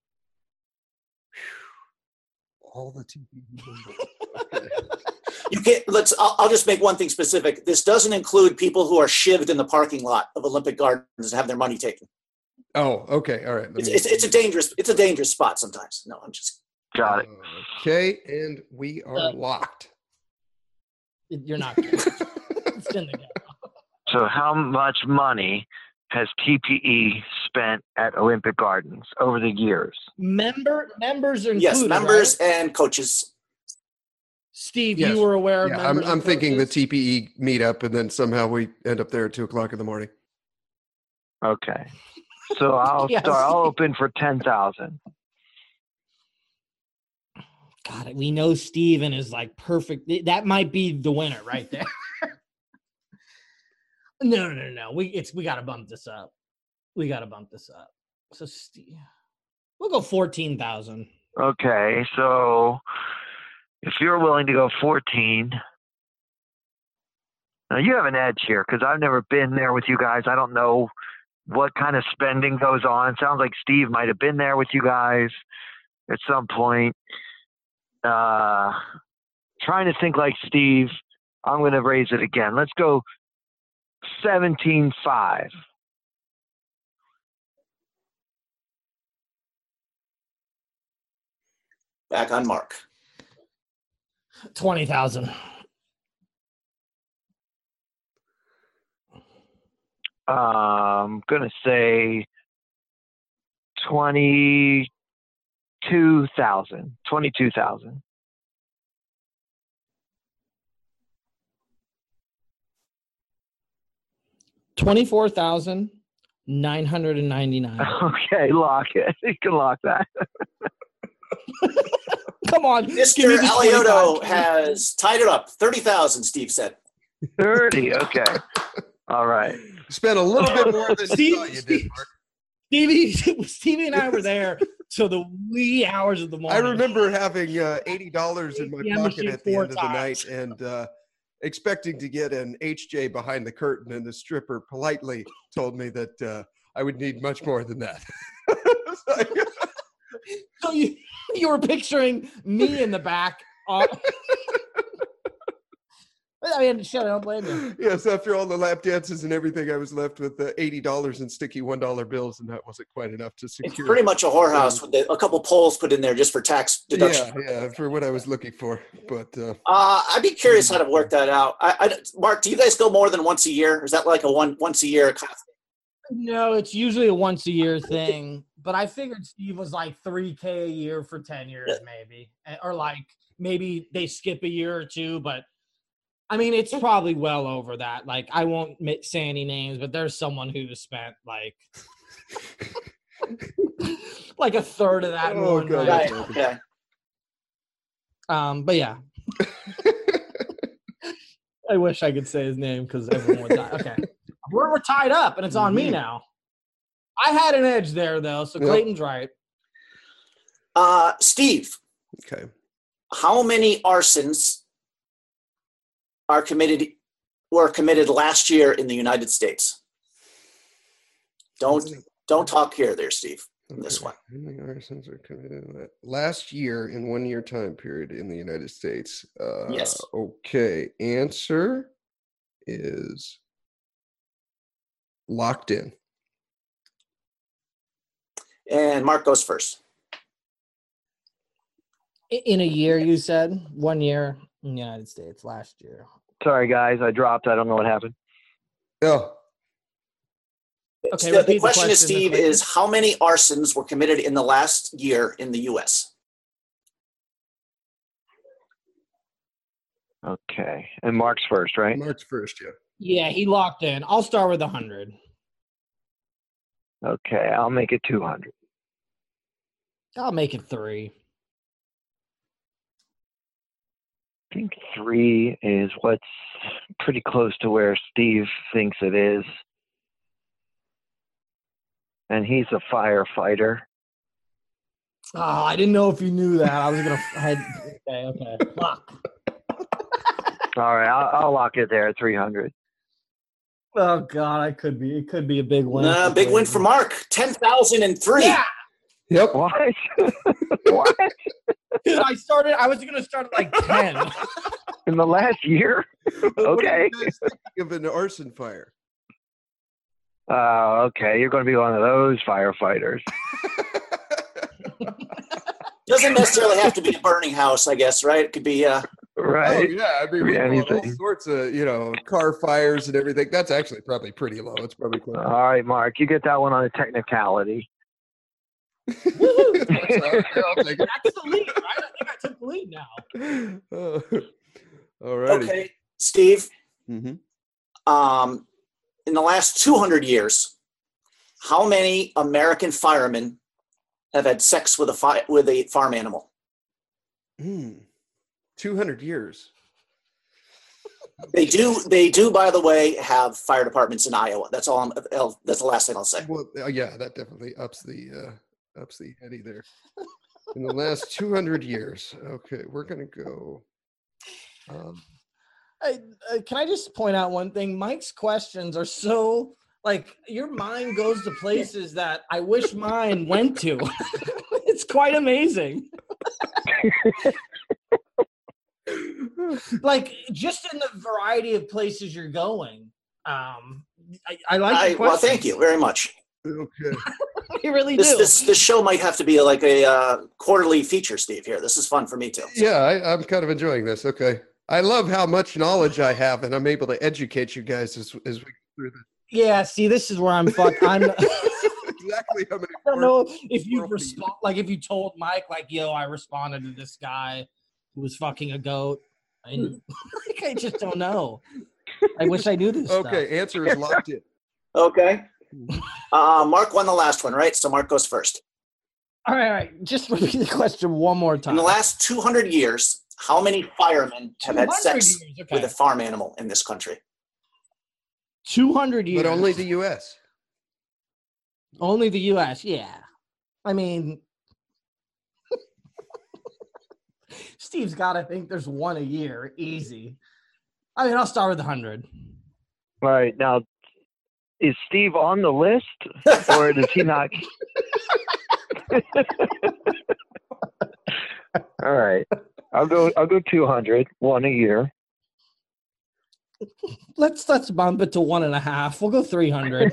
all the T V. Okay. You can't. Let's. I'll, I'll just make one thing specific. This doesn't include people who are shivved in the parking lot of Olympic Gardens and have their money taken. Oh, okay. All right. let It's, me- it's, it's a dangerous. It's a dangerous spot sometimes. No, I'm just. Got it. Okay, and we are Uh, locked. You're not kidding. It's in the game. So how much money has T P E spent at Olympic Gardens over the years? Member members are included. Yes, members right? and coaches. Steve, Yes. you were aware of Yeah, I'm, members. I'm and thinking the coaches? T P E meetup, and then somehow we end up there at two o'clock in the morning. Okay. So I'll Yes. start. I'll open for ten thousand. God, we know Steven is like perfect. That might be the winner right there. no, no, no, no. We it's we gotta bump this up. We gotta bump this up. So Steve, we'll go fourteen thousand. Okay. So if you're willing to go fourteen, now you have an edge here because I've never been there with you guys. I don't know what kind of spending goes on. Sounds like Steve might have been there with you guys at some point. Uh, trying to think like Steve. I'm going to raise it again. Let's go seventeen five. Back on Mark. Twenty thousand. I'm going to say twenty-two thousand. twenty-two thousand. twenty-four thousand nine hundred ninety-nine. Okay, lock it. You can lock that. Come on. Mister give me the Alioto twenty-five. has tied it up. thirty thousand, Steve said. thirty. Okay. All right. Spent a little bit more than Steve- you thought you did, Mark. Stevie, Stevie and I were there till the wee hours of the I morning. remember having uh, eighty dollars in my A T M pocket machine at the four end of the night times. and uh, expecting to get an H J behind the curtain, and the stripper politely told me that uh, I would need much more than that. So you, you were picturing me in the back. Uh, I mean, shit, I don't blame you. Yes, after all the lap dances and everything, I was left with uh, eighty dollars in sticky one dollar bills, and that wasn't quite enough to secure. It's pretty much a whorehouse with the, a couple poles put in there just for tax deduction. Yeah, yeah, for what I was looking for. But uh, Uh, I'd be curious how to work that out. I, I, Mark, do you guys go more than once a year? Or is that like a one once a year kind of thing? No, it's usually a once a year thing. But I figured Steve was like three K a year for ten years, maybe. Or like maybe they skip a year or two. But I mean, it's probably well over that. Like, I won't say any names, but there's someone who spent like like a third of that in Oh, one God. night. Right. Okay. Um, but yeah. I wish I could say his name because everyone would die. Okay. We're, we're tied up, and it's on me Mhm. now. I had an edge there, though, so Yep. Clayton's right. Uh, Steve, okay. how many arsons are committed were committed last year in the United States? Don't don't talk here, there, Steve. This Okay. one. How many arsons are committed in that- last year in one year time period in the United States? Uh, Yes. Okay. Answer is locked in. And Mark goes first. I- In a year, you said? One year in the United States last year. Sorry, guys. I dropped. I don't know what happened. Oh, Okay, the, repeat the the question, is, question, Steve, Clayton. is how many arsons were committed in the last year in the U S? Okay. And Mark's first, right? March first, yeah. Yeah, he locked in. I'll start with one hundred. Okay. I'll make it two hundred. I'll make it three. I think three is what's pretty close to where Steve thinks it is. And he's a firefighter. Oh, I didn't know if you knew that. I was going to. Okay, okay. Lock. All right. I'll, I'll lock it there at three hundred. Oh, God, I could be. It could be a big win. Uh, big win for Mark. ten thousand three. Yeah. Yep. What? What? Dude, I started. I was going to start at like ten. In the last year? What are Okay. you guys thinking of an arson fire? Uh, okay. You're going to be one of those firefighters. Doesn't necessarily have to be a burning house, I guess, right? It could be uh Oh Right? yeah, I mean, Could we be call it all anything. sorts of, you know, car fires and everything. That's actually probably pretty low. It's probably close. All right, Mark. You get that one on a technicality. That's all right. I'll take it. That's the lead, right? I think I took the lead now. Uh, all righty. okay, Steve. Mm-hmm. Um, in the last two hundred years, how many American firemen have had sex with a fi- with a farm animal? Mm. two hundred years. They do. They do. By the way, have fire departments in Iowa. That's all. I'm, I'll, that's the last thing I'll say. Well, uh, yeah, that definitely ups the uh, ups the ante there. In the last two hundred years. Okay, we're gonna go. Um, I, uh, can I just point out one thing? Mike's questions are so like your mind goes to places that I wish mine went to. It's quite amazing. Like just in the variety of places you're going. Um, I, I like. I, your well, thank questions. you very much. okay. You really This do. this this show might have to be like a uh, quarterly feature, Steve. Here, this is fun for me too. Yeah, I, I'm kind of enjoying this. Okay. I love how much knowledge I have, and I'm able to educate you guys as, as we go through this. Yeah. See, this is where I'm fucked. I'm. Exactly how many. I don't know if you world respond like if you told Mike like, yo, I responded to this guy who was fucking a goat. I, like, I just don't know. I wish I knew this. Okay, answer is locked in. Okay. Uh, Mark won the last one, right? So Mark goes first. All right, all right. Just repeat the question one more time. In the last two hundred years, how many firemen have had sex years, okay. with a farm animal in this country? two hundred years. But only the U S. Only the U S, yeah. I mean, Steve's got to think there's one a year. Easy. I mean, I'll start with one hundred. All right. Now, is Steve on the list or does he not? All right. I'll go I'll go two hundred, one a year. Let's let's bump it to one and a half. We'll go three hundred.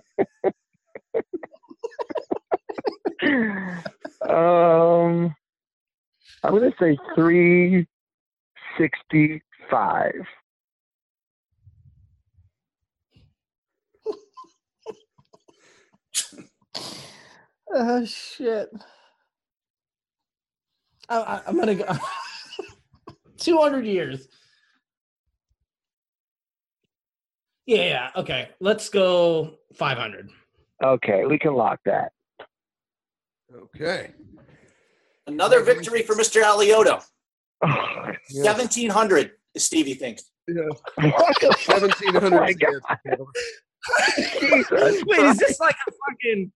um I'm gonna say three sixty-five. Oh shit. I, I, I'm gonna go two hundred years. Yeah, yeah, okay. Let's go five hundred. Okay, we can lock that. Okay. Another victory for Mister Alioto. Oh, Yes. seventeen hundred, Stevie thinks. Yeah. what the fuck? seventeen Oh hundred. my God. Jesus Wait, is this like a fucking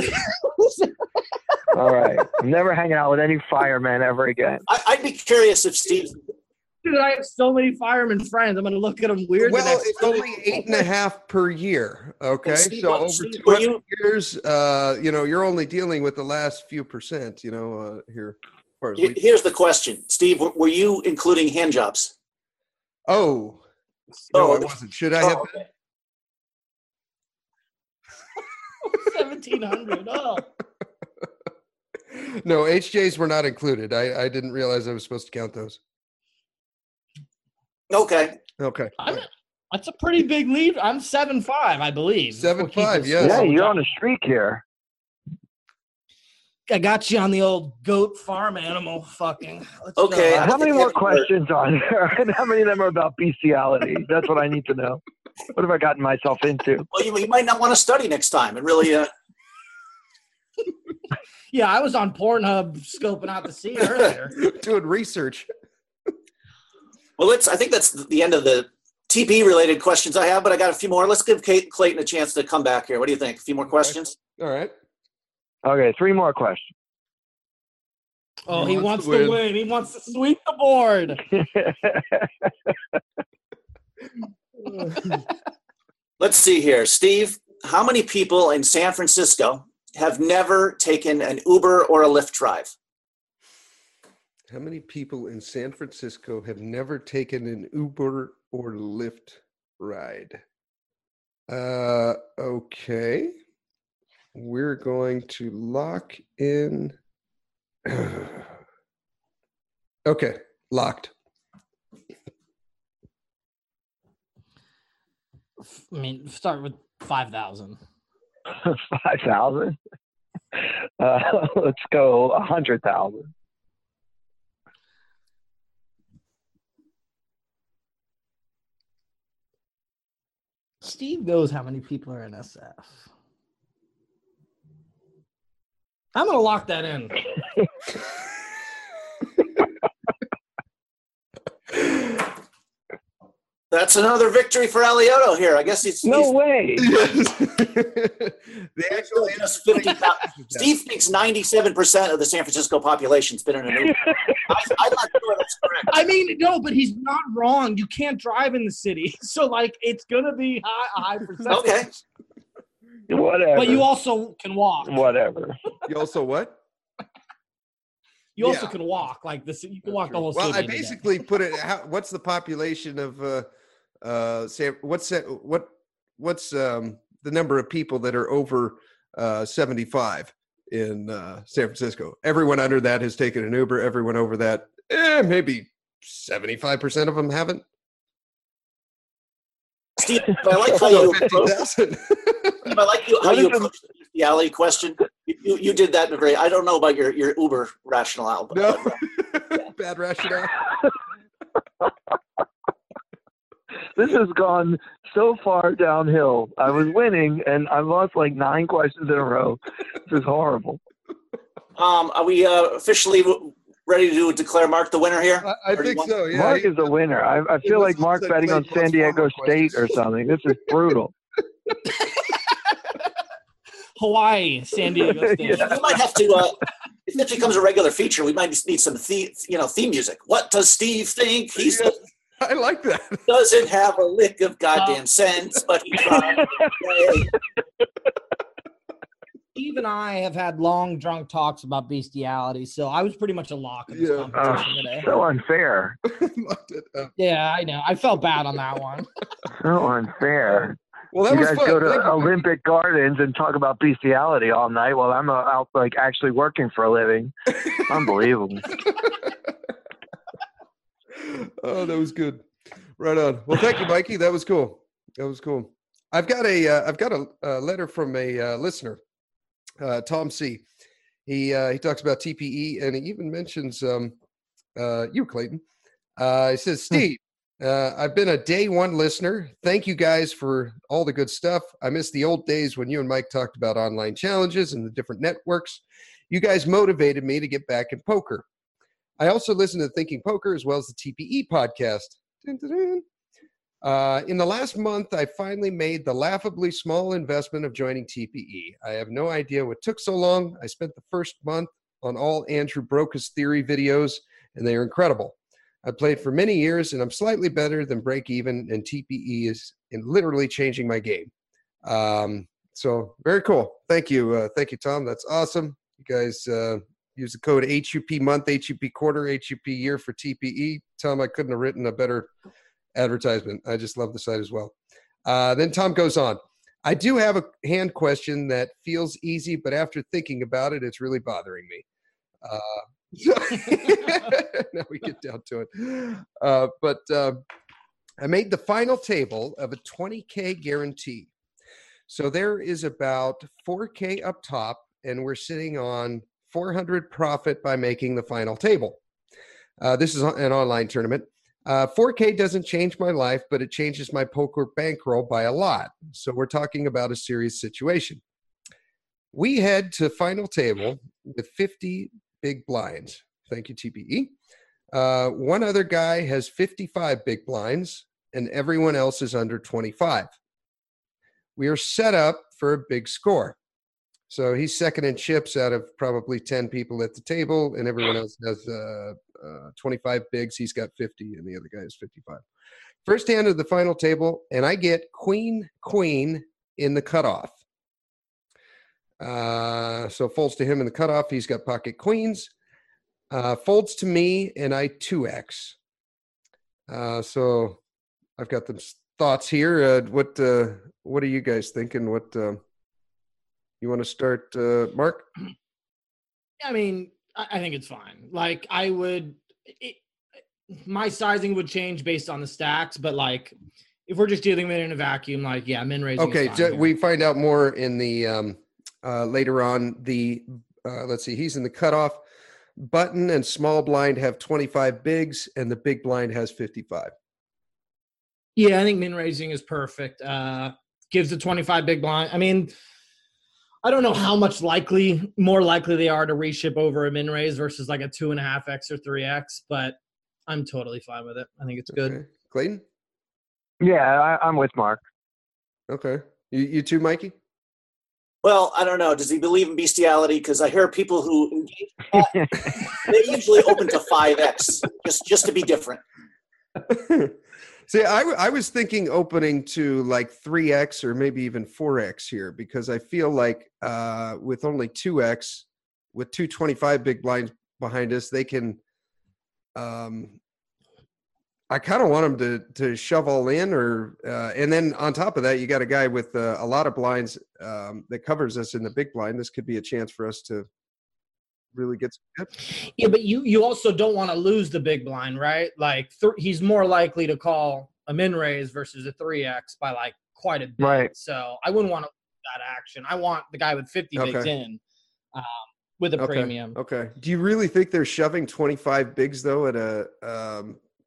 All right. I'm never hanging out with any firemen ever again. I, I'd be curious if Steve. Dude, I have so many firemen friends. I'm gonna look at them weird. the Well, next it's time. only eight and a half per year. Okay, And Steve, so what- over Steve, two were hundred you- years, uh, you know, you're only dealing with the last few percent. You know, uh, here. As far as Here- we- Here's the question, Steve. were- Were you including hand jobs? oh, no, Oh, I wasn't. Should I have? Oh, okay. seventeen hundred. Oh. No, H Js were not included. I, I didn't realize I was supposed to count those. Okay. Okay. I'm, that's a pretty big lead. I'm seven five, I believe. Seven We'll keep five, this yes. Yeah, score. you're on a streak here. I got you on the old goat farm animal fucking. Let's Okay, go. I How don't many think more Kevin Hart- questions on there? And how many of them are about bestiality? That's what I need to know. What have I gotten myself into? Well, you, you might not want to study next time and really. Uh, Yeah, I was on Pornhub scoping out the scene earlier. Doing research. well, let's. I think that's the end of the T P related questions I have, but I got a few more. Let's give Kate Clayton a chance to come back here. What do you think? A few more questions? All right. Okay, three more questions. Oh, He he wants wants to to win. win. He wants to sweep the board. Let's see here, Steve. How many people in San Francisco have never taken an Uber or a Lyft drive? How many people in San Francisco have never taken an Uber or Lyft ride? Uh, okay. We're going to lock in. Okay, locked. I mean, start with five thousand. Five thousand. Uh, let's go a hundred thousand. Steve knows how many people are in S F. I'm gonna lock that in. That's another victory for Alioto here. I guess he's, No he's way. the actual just fifty thousand. Steve thinks ninety-seven percent of the San Francisco population's been in an Uber. I, I'm not sure that's correct. I mean, no, but he's not wrong. You can't drive in the city, so like it's gonna be high, a high percentage. Okay. Whatever. But you also can walk. Whatever. You also what? You also Yeah. can walk like this. You can That's walk true. the whole Well, city. I in a day. basically put it. How, what's the population of uh, uh, San? What's that- what? What's um, the number of people that are over uh, seventy-five in uh, San Francisco? Everyone under that has taken an Uber. Everyone over that, eh, maybe seventy-five percent of them haven't. Steve, I like how So you fifty approach, thousand. Steve, I like you, how What you is the- approach the alley question. You, you, you did that in a very, I don't know about your, your Uber rationale. But, No, bad rationale. this has gone so far downhill. I was winning, and I lost like nine questions in a row. This is horrible. Um, are we uh, officially ready to declare Mark the winner here? I, I think so. Yeah, Mark he- is the winner. I, I feel like Mark like betting on played San Diego Transformer State or questions. something. This is brutal. Hawaii, San Diego State. Yeah. We might have to. Uh, if this becomes a regular feature, we might just need some theme, you know, theme music. What does Steve think? He Yeah. yeah. I like that. doesn't have a lick of goddamn sense, but he tried. Steve and I have had long drunk talks about bestiality, so I was pretty much a lock in this Yeah. competition Oh, today. so unfair. Loved it. Uh, Yeah, I know. I felt bad on that one. So unfair. well, that You was guys fun. go to Thank you. Olympic Gardens and talk about bestiality all night while I'm uh, out like actually working for a living. Unbelievable. Oh, that was good. Right on. Well, thank you, Mikey. That was cool. That was cool. I've got a uh, I've got a, a letter from a uh, listener, uh, Tom C. He uh, he talks about T P E and he even mentions um, uh, you, Clayton. Uh, he says, Steve, uh, I've been a day one listener. Thank you guys for all the good stuff. I miss the old days when you and Mike talked about online challenges and the different networks. You guys motivated me to get back in poker. I also listen to Thinking Poker as well as the T P E podcast. Dun, dun, dun. Uh, in the last month, I finally made the laughably small investment of joining T P E. I have no idea what took so long. I spent the first month on all Andrew Broca's theory videos, and they are incredible. I played for many years, and I'm slightly better than break even, and T P E is in literally changing my game. Um, so very cool. Thank you. Uh, thank you, Tom. That's awesome. You guys uh, use the code H U P month, H U P quarter, H U P year for T P E. Tom, I couldn't have written a better advertisement. I just love the site as well. Uh, then Tom goes on. I do have a hand question that feels easy, but after thinking about it, it's really bothering me. Uh, so now we get down to it. Uh, but uh, I made the final table of a twenty K guarantee. So there is about four K up top, and we're sitting on four hundred profit by making the final table. Uh, this is an online tournament. Uh, four K doesn't change my life, but it changes my poker bankroll by a lot. So we're talking about a serious situation. We head to final table with fifty big blinds. Thank you, T P E. Uh, one other guy has fifty-five big blinds, and everyone else is under twenty-five. We are set up for a big score. So he's second in chips out of probably ten people at the table, and everyone else has uh, uh, twenty-five bigs. He's got fifty, and the other guy has fifty-five. First hand of the final table, and I get queen, queen in the cutoff. Uh, so folds to him in the cutoff. He's got pocket queens. Uh, folds to me, and I two X. Uh, so I've got some thoughts here. Uh, what uh, what are you guys thinking? What uh, you want to start, uh, Mark? I mean, I I think it's fine. Like, I would, it, my sizing would change based on the stacks, but like, if we're just dealing with it in a vacuum, like, yeah, min raising. Okay, is fine ju- here. we find out more in the um, uh, later on. The uh, let's see, he's in the cutoff. Button and small blind have twenty-five bigs, and the big blind has fifty-five. Yeah, I think min raising is perfect. Uh, gives the twenty-five big blind. I mean, I don't know how much likely, more likely they are to reship over a min raise versus like a two and a half X or three X, but I'm totally fine with it. I think it's good. Okay. Clayton? Yeah, I, I'm with Mark. Okay. You, you too, Mikey? Well, I don't know. Does he believe in bestiality? Because I hear people who engage in that, they usually open to five X just just to be different. See, I, w- I was thinking opening to like three X or maybe even four X here because I feel like uh, with only two X, with two twenty-five big blinds behind us, they can um, – I kind of want them to to shove all in or uh, – and then on top of that, you got a guy with uh, a lot of blinds um, that covers us in the big blind. This could be a chance for us to really get some tips. Yeah, but you you also don't want to lose the big blind, right? Like th- he's more likely to call a min raise versus a three X by like quite a bit. Right. So I wouldn't want to lose that action. I want the guy with fifty bigs Okay. in um, with a Okay. premium. Okay. Do you really think they're shoving twenty-five bigs though at a um,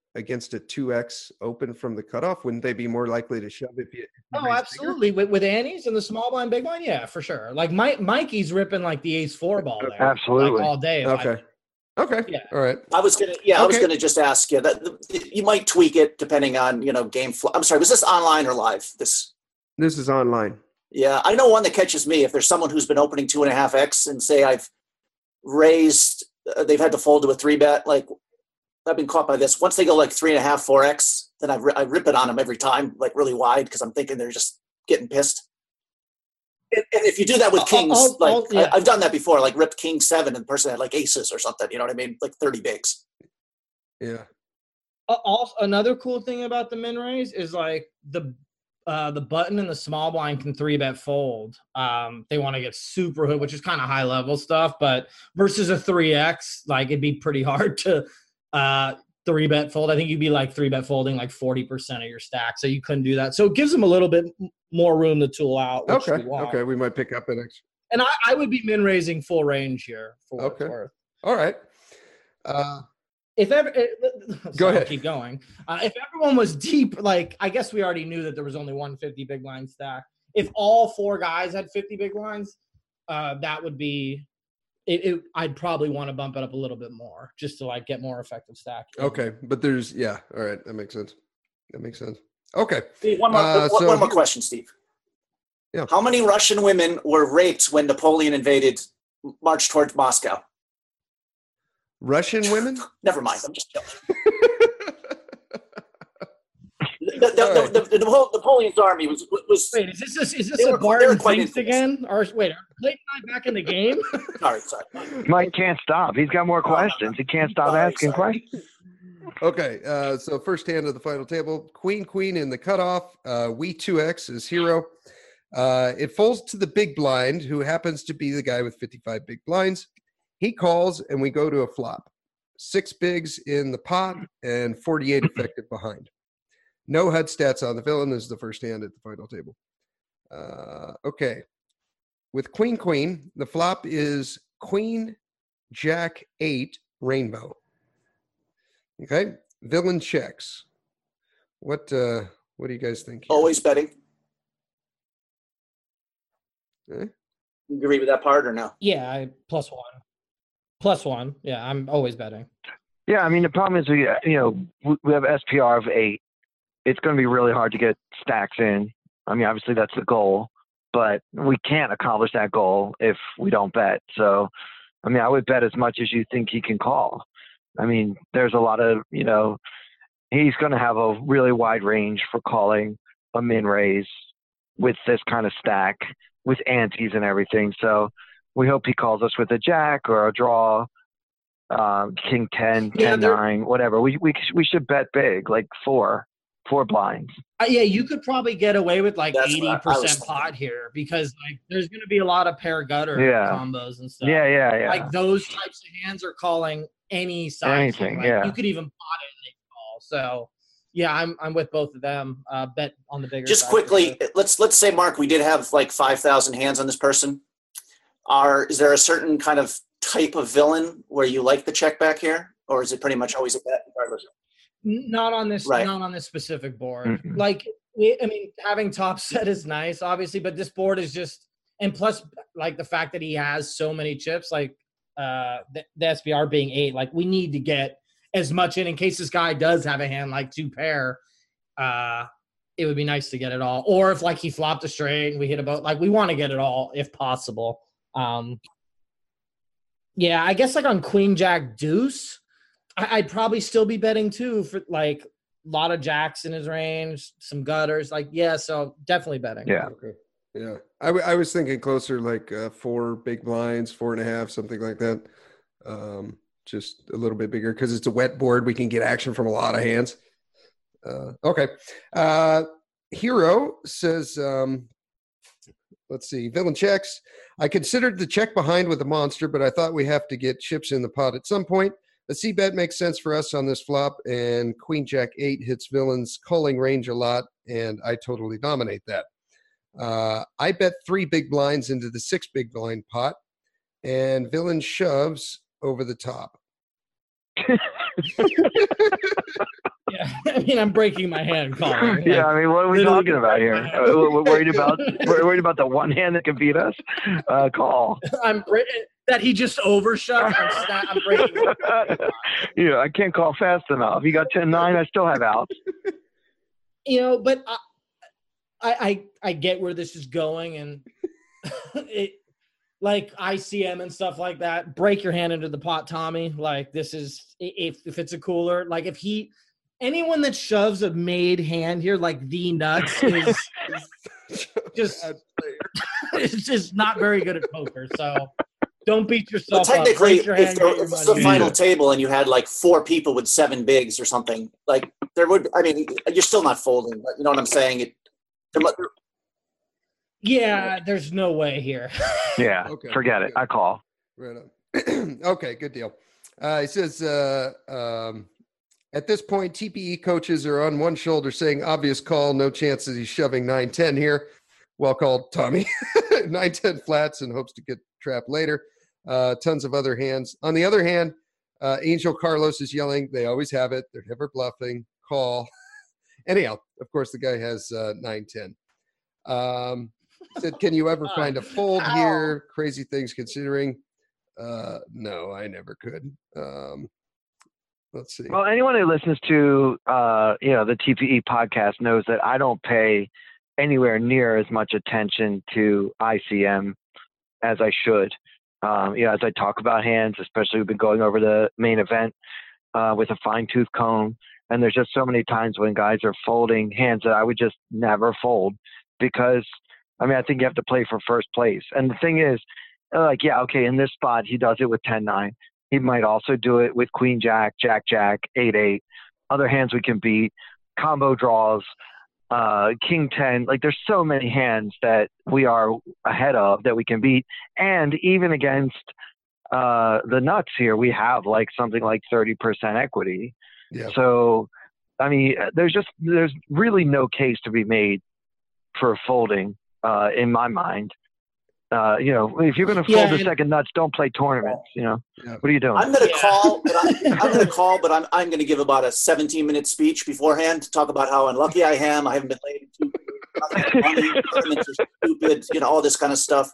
against a two X open from the cutoff? Wouldn't they be more likely to shove if you? If you Oh, raise absolutely. With with Annie's and the small blind, big blind, yeah, for sure. Like Mike, Mikey's ripping like the ace four ball there, Absolutely. like all day. if I- bigger? Okay. Okay. Yeah. All right. I was gonna, yeah, I was Okay. gonna just ask you that you might tweak it depending on you know game flow. I'm sorry, was this online or live? This, This is online. yeah, I know one that catches me. If there's someone who's been opening two and a half X and say I've raised, uh, they've had to fold to a three bet. Like I've been caught by this. Once they go like three and a half, four X, then I, ri- I rip it on them every time, like really wide, because I'm thinking they're just getting pissed. And and if you do that with I'll- kings, I'll- like I'll- yeah. I, I've done that before, like ripped king seven and the person had like aces or something. You know what I mean? Like thirty bigs. Yeah. Uh, Also, another cool thing about the min raise is like the uh, the button and the small blind can three bet fold. Um, they want to get super hood, which is kind of high level stuff, but versus a three X, like it'd be pretty hard to uh, three bet fold. I think you'd be like three bet folding like forty percent of your stack, so you couldn't do that. So it gives them a little bit m- more room to tool out. Which Okay. we want. Okay. We might pick up an extra. And I, I would be min raising full range here for what Okay. it's worth. All right. Uh, If ever, eh, Go so I'll ahead. keep going. Uh, if everyone was deep, like I guess we already knew that there was only one fifty big blind stack. If all four guys had fifty big blinds, uh, that would be. It, it, I'd probably want to bump it up a little bit more just to like get more effective stack. okay. But there's, yeah. All right. That makes sense. That makes sense. Okay. Steve, one more, Uh, one, so one more here- question, Steve. Yeah. How many Russian women were raped when Napoleon invaded, marched towards Moscow? Russian women? Never mind. I'm just joking. The, the, All right. the, the, the Napo- Napoleon's army was was. Wait, is this a, is this They a were- they Barton were quite Finks infamous. again? Or wait, are Clayton and I back in the game? Sorry, sorry. Mike can't stop. He's got more questions. He can't stop Sorry, asking sorry. questions. Okay. Uh, so first hand of the final table, queen, queen in the cutoff. Uh, we two X is hero. Uh, it folds to the big blind, who happens to be the guy with fifty-five big blinds. He calls, and we go to a flop. Six bigs in the pot and forty-eight effective behind. No H U D stats on the villain. This is the first hand at the final table. Uh, okay. With queen, queen, the flop is queen, jack, eight, rainbow. Okay. Villain checks. What uh what do you guys think here? Always betting. Eh? You agree with that part or no? Yeah, I, plus one. Plus one. Yeah, I'm always betting. Yeah, I mean, the problem is we, you know, we- we have S P R of eight. It's going to be really hard to get stacks in. I mean, obviously that's the goal, but we can't accomplish that goal if we don't bet. So, I mean, I would bet as much as you think he can call. I mean, there's a lot of, you know, he's going to have a really wide range for calling a min raise with this kind of stack, with antes and everything. So we hope he calls us with a jack or a draw, um, king ten, Yeah, ten there- nine, whatever. We, we, we should bet big, like four, four blinds. Uh, yeah, you could probably get away with like That's what I- eighty I was percent pot thinking. here because like there's going to be a lot of pair gutter Yeah. combos and stuff. Yeah, yeah, yeah. Like those types of hands are calling any size. Anything, Like, yeah. You could even pot it and they call. So yeah, I'm I'm with both of them. Uh, bet on the bigger. Just side for quickly, sure. let's let's say, Mark, we did have like five thousand hands on this person. Are is there a certain kind of type of villain where you like the check back here, or is it pretty much always a bet regardless? N- Not on this, Right. not on this specific board. Mm-mm. Like, we- I mean, having top set is nice, obviously, but this board is just, and plus, like the fact that he has so many chips, like uh, the, the S B R being eight, like we need to get as much in in case this guy does have a hand like two pair. Uh, it would be nice to get it all, or if like he flopped a straight and we hit a boat, like we want to get it all if possible. Um, yeah, I guess like on Queen Jack Deuce. I- I'd probably still be betting too for like a lot of jacks in his range, some gutters. Like, yeah, so definitely betting. Yeah. Okay. Yeah. I, w- I was thinking closer like uh, four big blinds, four and a half, something like that. Um, just a little bit bigger because it's a wet board. We can get action from a lot of hands. Uh, okay. Uh, Hero says, um, let's see, villain checks. I considered the check behind with the monster, but I thought we have to get chips in the pot at some point. The C bet makes sense for us on this flop, and Queen Jack eight hits villain's calling range a lot, and I totally dominate that. Uh, I bet three big blinds into the six big blind pot, and villain shoves over the top. Yeah, I mean, I'm breaking my hand calling. Like, Yeah, I mean, what are we literally talking about here? We're we're worried about we're worried about the one hand that can beat us. Uh, call. I'm bre- that he just overshot. I'm, sna- I'm breaking. Yeah, I can't call fast enough. You got ten nine. I still have outs. You know, but I, I, I, I get where this is going, and it, like I C M and stuff like that. Break your hand into the pot, Tommy. Like this is if if it's a cooler. Like if he, anyone that shoves a made hand here, like the nuts is, is just it's just not very good at poker. So don't beat But yourself technically, up. Break your if, hand, there, get your if it's money. the final Yeah. table and you had like four people with seven bigs or something, like there would, I mean, you're still not folding, but you know what I'm saying? It, there, mu- Yeah, there's no way here. Yeah, Okay, forget it. good. I call. Right on. Okay, good deal. Uh, he says, uh, um, at this point, T P E coaches are on one shoulder saying, obvious call, no chances he's shoving nine ten here. Well called, Tommy. nine ten flats and hopes to get trapped later. Uh, tons of other hands. On the other hand, uh, Angel Carlos is yelling, they always have it. They're never bluffing. Call. Anyhow, of course, the guy has uh, nine ten. Um, said, can you ever find a fold here? Crazy things considering. Uh, no, I never could. Um, let's see. Well, anyone who listens to uh, you know the T P E podcast knows that I don't pay anywhere near as much attention to I C M as I should. Um, you know, as I talk about hands, especially we've been going over the main event uh, with a fine tooth comb, and there's just so many times when guys are folding hands that I would just never fold because, I mean, I think you have to play for first place. And the thing is, like, yeah, okay, in this spot he does it with ten nine. He might also do it with queen jack, jack jack, eight eight. Other hands we can beat, combo draws, uh, king ten. Like there's so many hands that we are ahead of that we can beat. And even against uh, the nuts here, we have like something like thirty percent equity. Yeah. So, I mean, there's just, there's really no case to be made for folding uh, in my mind. Uh, you know, if you're going to fold Yeah, the and- second nuts, don't play tournaments. You know, Yeah. what are you doing? I'm going to Yeah. call, but I, I'm going to call, but I'm, I'm going to give about a seventeen minute speech beforehand to talk about how unlucky I am. I haven't been laid in two money, tournaments are stupid, you know, all this kind of stuff.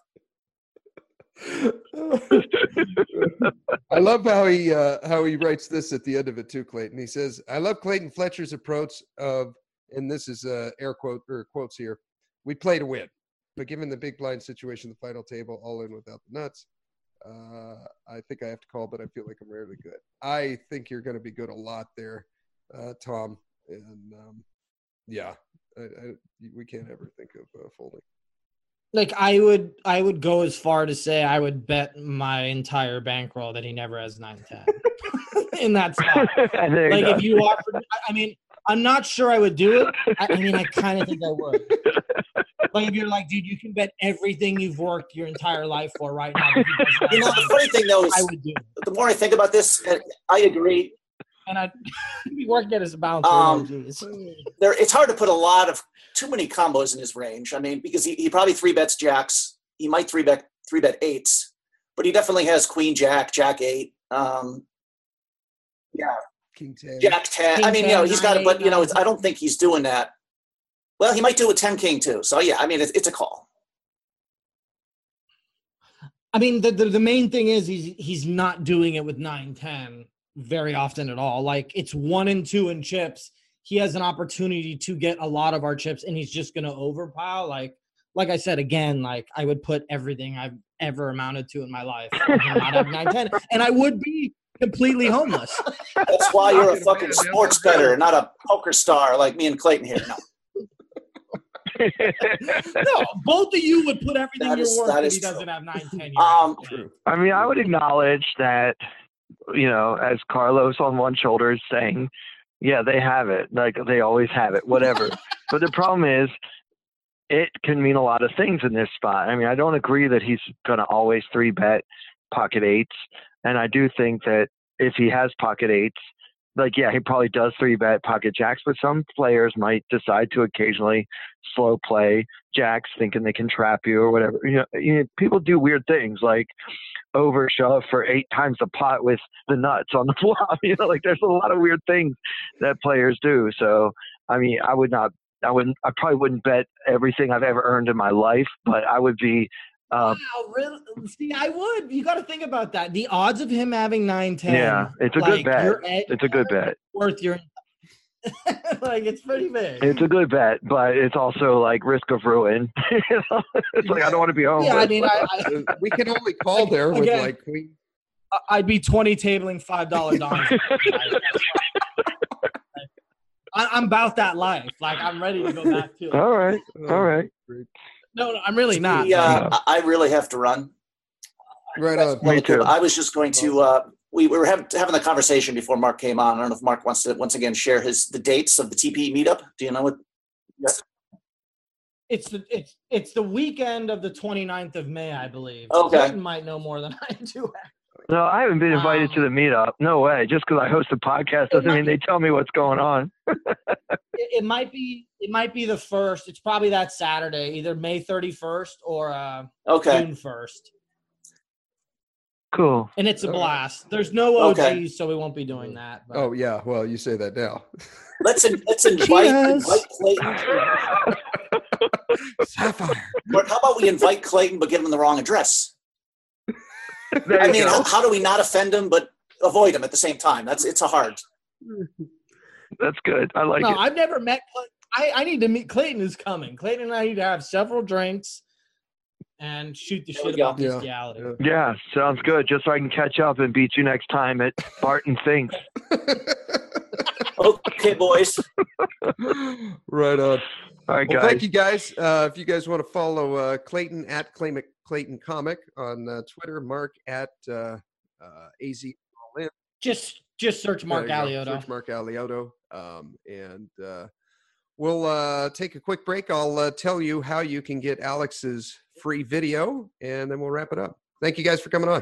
I love how he uh, how he writes this at the end of it too, Clayton. He says, "I love Clayton Fletcher's approach of," and this is uh, air quote or quotes here. "We play to win, but given the big blind situation, the final table, all in without the nuts. Uh, I think I have to call, but I feel like I'm rarely good. I think you're going to be good a lot there, uh, Tom. And um, yeah, I, I, we can't ever think of uh, folding." Like I would, I would go as far to say I would bet my entire bankroll that he never has nine ten in that spot. And there Like you if you offered, I- I mean, I'm not sure I would do it. I, I mean, I kind of think I would. Like if you're like, dude, you can bet everything you've worked your entire life for right now. that he doesn't have You know, the nine funny thing though ten. I is, would do it, the more I think about this, and I agree, and I'd be working at his bouncer. Um, oh, geez. there it's hard to put a lot of too many combos in his range. I mean, because he, he probably three bets jacks, he might three bet three bet eights, but he definitely has queen jack, jack eight, um, yeah, King ten. jack ten. King I mean, you know, ten, he's got it, nine, but you know, eight, it's, I don't think he's doing that. Well, he might do a ten king too. So yeah, I mean, it's, it's a call. I mean, the, the the main thing is he's he's not doing it with nine ten very often at all. Like it's one and two in chips. He has an opportunity to get a lot of our chips, and he's just gonna overpile. Like like I said again, like I would put everything I've ever amounted to in my life on him not have nine ten, and I would be completely homeless. That's why you're a Fucking fucking man, sports that's bettor, better. not a poker star like me and Clayton here. No. No, both of you would put everything That you're is- worth that if is he doesn't true. have nine ten. Um, True. I mean, I would acknowledge that, you know, as Carlos on one shoulder is saying, yeah, they have it. Like they always have it, whatever. But the problem is it can mean a lot of things in this spot. I mean, I don't agree that he's going to always three bet pocket eights. And I do think that if he has pocket eights, like, yeah, he probably does three bet pocket jacks, but some players might decide to occasionally slow play jacks thinking they can trap you or whatever. You know, you know people do weird things like over shove for eight times the pot with the nuts on the flop. You know, like there's a lot of weird things that players do. So, I mean, I would not, I wouldn't, I probably wouldn't bet everything I've ever earned in my life, but I would be, Uh, wow, really? See, I would. You got to think about that. The odds of him having nine ten. Yeah, it's a like, good bet. your edge It's a good bet. Worth your like, it's pretty big. It's a good bet, but it's also like risk of ruin. You know? It's like I don't want to be home. Yeah, I mean, I, I, we can only call there with Again, like we. I'd be twenty tabling five dollar dimes. I, I'm about that life. Like I'm ready to go back to it. All right, all right. No, no, I'm really not. Yeah, uh, I really have to run. Right on. Me too. I was just going to. Uh, we, we were having, having the conversation before Mark came on. I don't know if Mark wants to once again share his the dates of the T P E meetup. Do you know what? Yes. It's the it's it's the weekend of the twenty-ninth of May, I believe. Okay. Clayton might know more than I do. No, I haven't been invited Um, to the meetup. No way. Just because I host a podcast doesn't mean they tell me what's going on. it, it might be it might be the first. It's probably that Saturday, either May thirty-first or uh, Okay. June first. Cool. And it's a All right. blast. There's no O Gs, Okay. so we won't be doing that. But. Oh yeah, well you say that now. Let's in, let's invite, Cheers. invite Clayton. Sapphire. Or how about we invite Clayton but give him the wrong address? There I you mean, go. how, how do we not offend him but avoid him at the same time? That's it's a hard. That's good. I like No, it. I've never met Clayton. I, I need to meet Clayton is coming. Clayton and I need to have several drinks and shoot the There we shit go. about Yeah. bestiality. Yeah. Yeah, sounds good. Just so I can catch up and beat you next time at Barton Thinks. Okay, boys. Right on. All right, Well, guys. thank you guys. Uh, if you guys want to follow uh, Clayton at Claim- Clayton Comic on uh, Twitter, Mark at uh, uh, A Z All In. Just just search Mark There you go. Alioto. Search Mark Alioto. Um, and uh, we'll uh, take a quick break. I'll uh, tell you how you can get Alex's free video, and then we'll wrap it up. Thank you guys for coming on.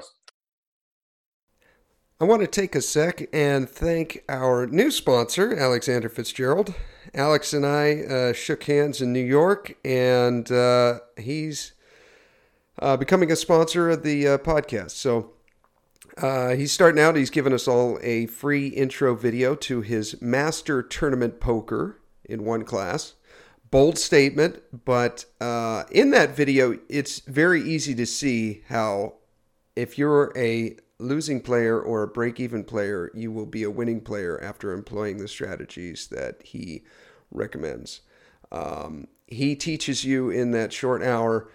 I want to take a sec and thank our new sponsor, Alexander Fitzgerald. Alex and I uh, shook hands in New York, and uh, he's uh, becoming a sponsor of the uh, podcast. So uh, he's starting out. He's given us all a free intro video to his Master Tournament Poker in one class. Bold statement, but uh, in that video, it's very easy to see how if you're a losing player or a break-even player, you will be a winning player after employing the strategies that he recommends. Um, he teaches you in that short hour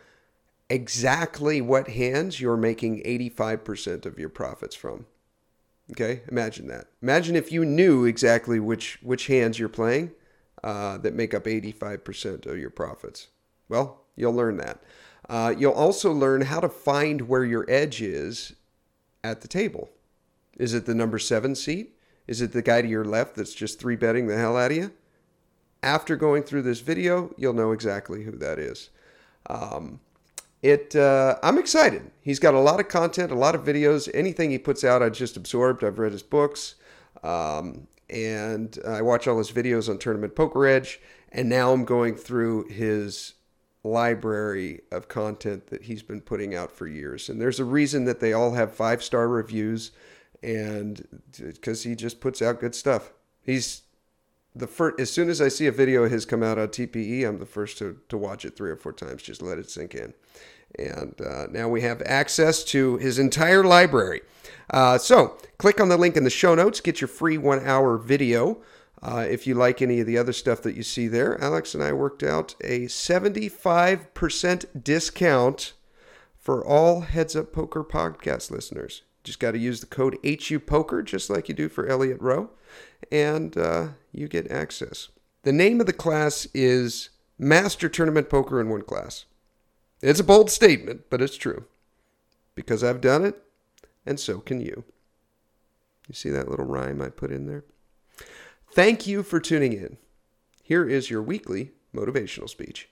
exactly what hands you're making eighty-five percent of your profits from. Okay, imagine that. Imagine if you knew exactly which which hands you're playing uh, that make up eighty-five percent of your profits. Well, you'll learn that. Uh, you'll also learn how to find where your edge is at the table. Is it the number seven seat? Is it the guy to your left that's just three betting the hell out of you? After going through this video, you'll know exactly who that is. Um, it. Uh, I'm excited. He's got a lot of content, a lot of videos. Anything he puts out, I just absorbed. I've read his books, um, and I watch all his videos on Tournament Poker Edge. And now I'm going through his library of content that he's been putting out for years. And there's a reason that they all have five-star reviews, and because he just puts out good stuff. He's the first, as soon as I see a video of his come out on T P E, I'm the first to, to watch it three or four times, just let it sink in. And uh, now we have access to his entire library. Uh, so click on the link in the show notes, get your free one-hour video. Uh, if you like any of the other stuff that you see there, Alex and I worked out a seventy-five percent discount for all Heads Up Poker podcast listeners. Just got to use the code H U Poker, just like you do for Elliott Rowe, and uh, you get access. The name of the class is Master Tournament Poker in one class. It's a bold statement, but it's true. Because I've done it, and so can you. You see that little rhyme I put in there? Thank you for tuning in. Here is your weekly motivational speech.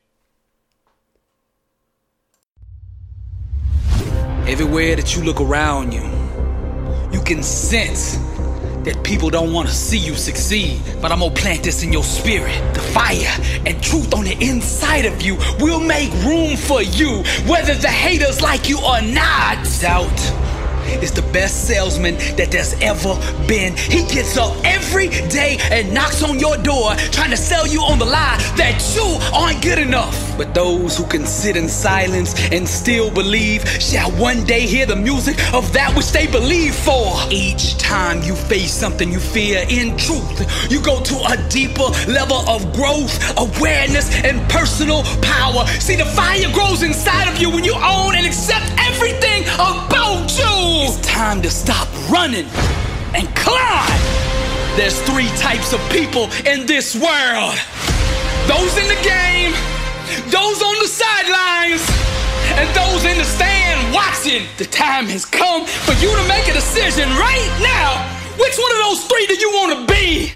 Everywhere that you look around you, you can sense that people don't want to see you succeed. But I'm gonna plant this in your spirit. The fire and truth on the inside of you will make room for you, whether the haters like you or not. Doubt is the best salesman that there's ever been. He gets up every day and knocks on your door trying to sell you on the lie that you aren't good enough. But those who can sit in silence and still believe shall one day hear the music of that which they believe for. Each time you face something you fear, in truth, you go to a deeper level of growth, awareness, and personal power. See, the fire grows inside of you when you own and accept everything about you. It's time to stop running and climb. There's three types of people in this world: those in the game, those on the sidelines, and those in the stand watching. The time has come for you to make a decision right now. Which one of those three do you want to be?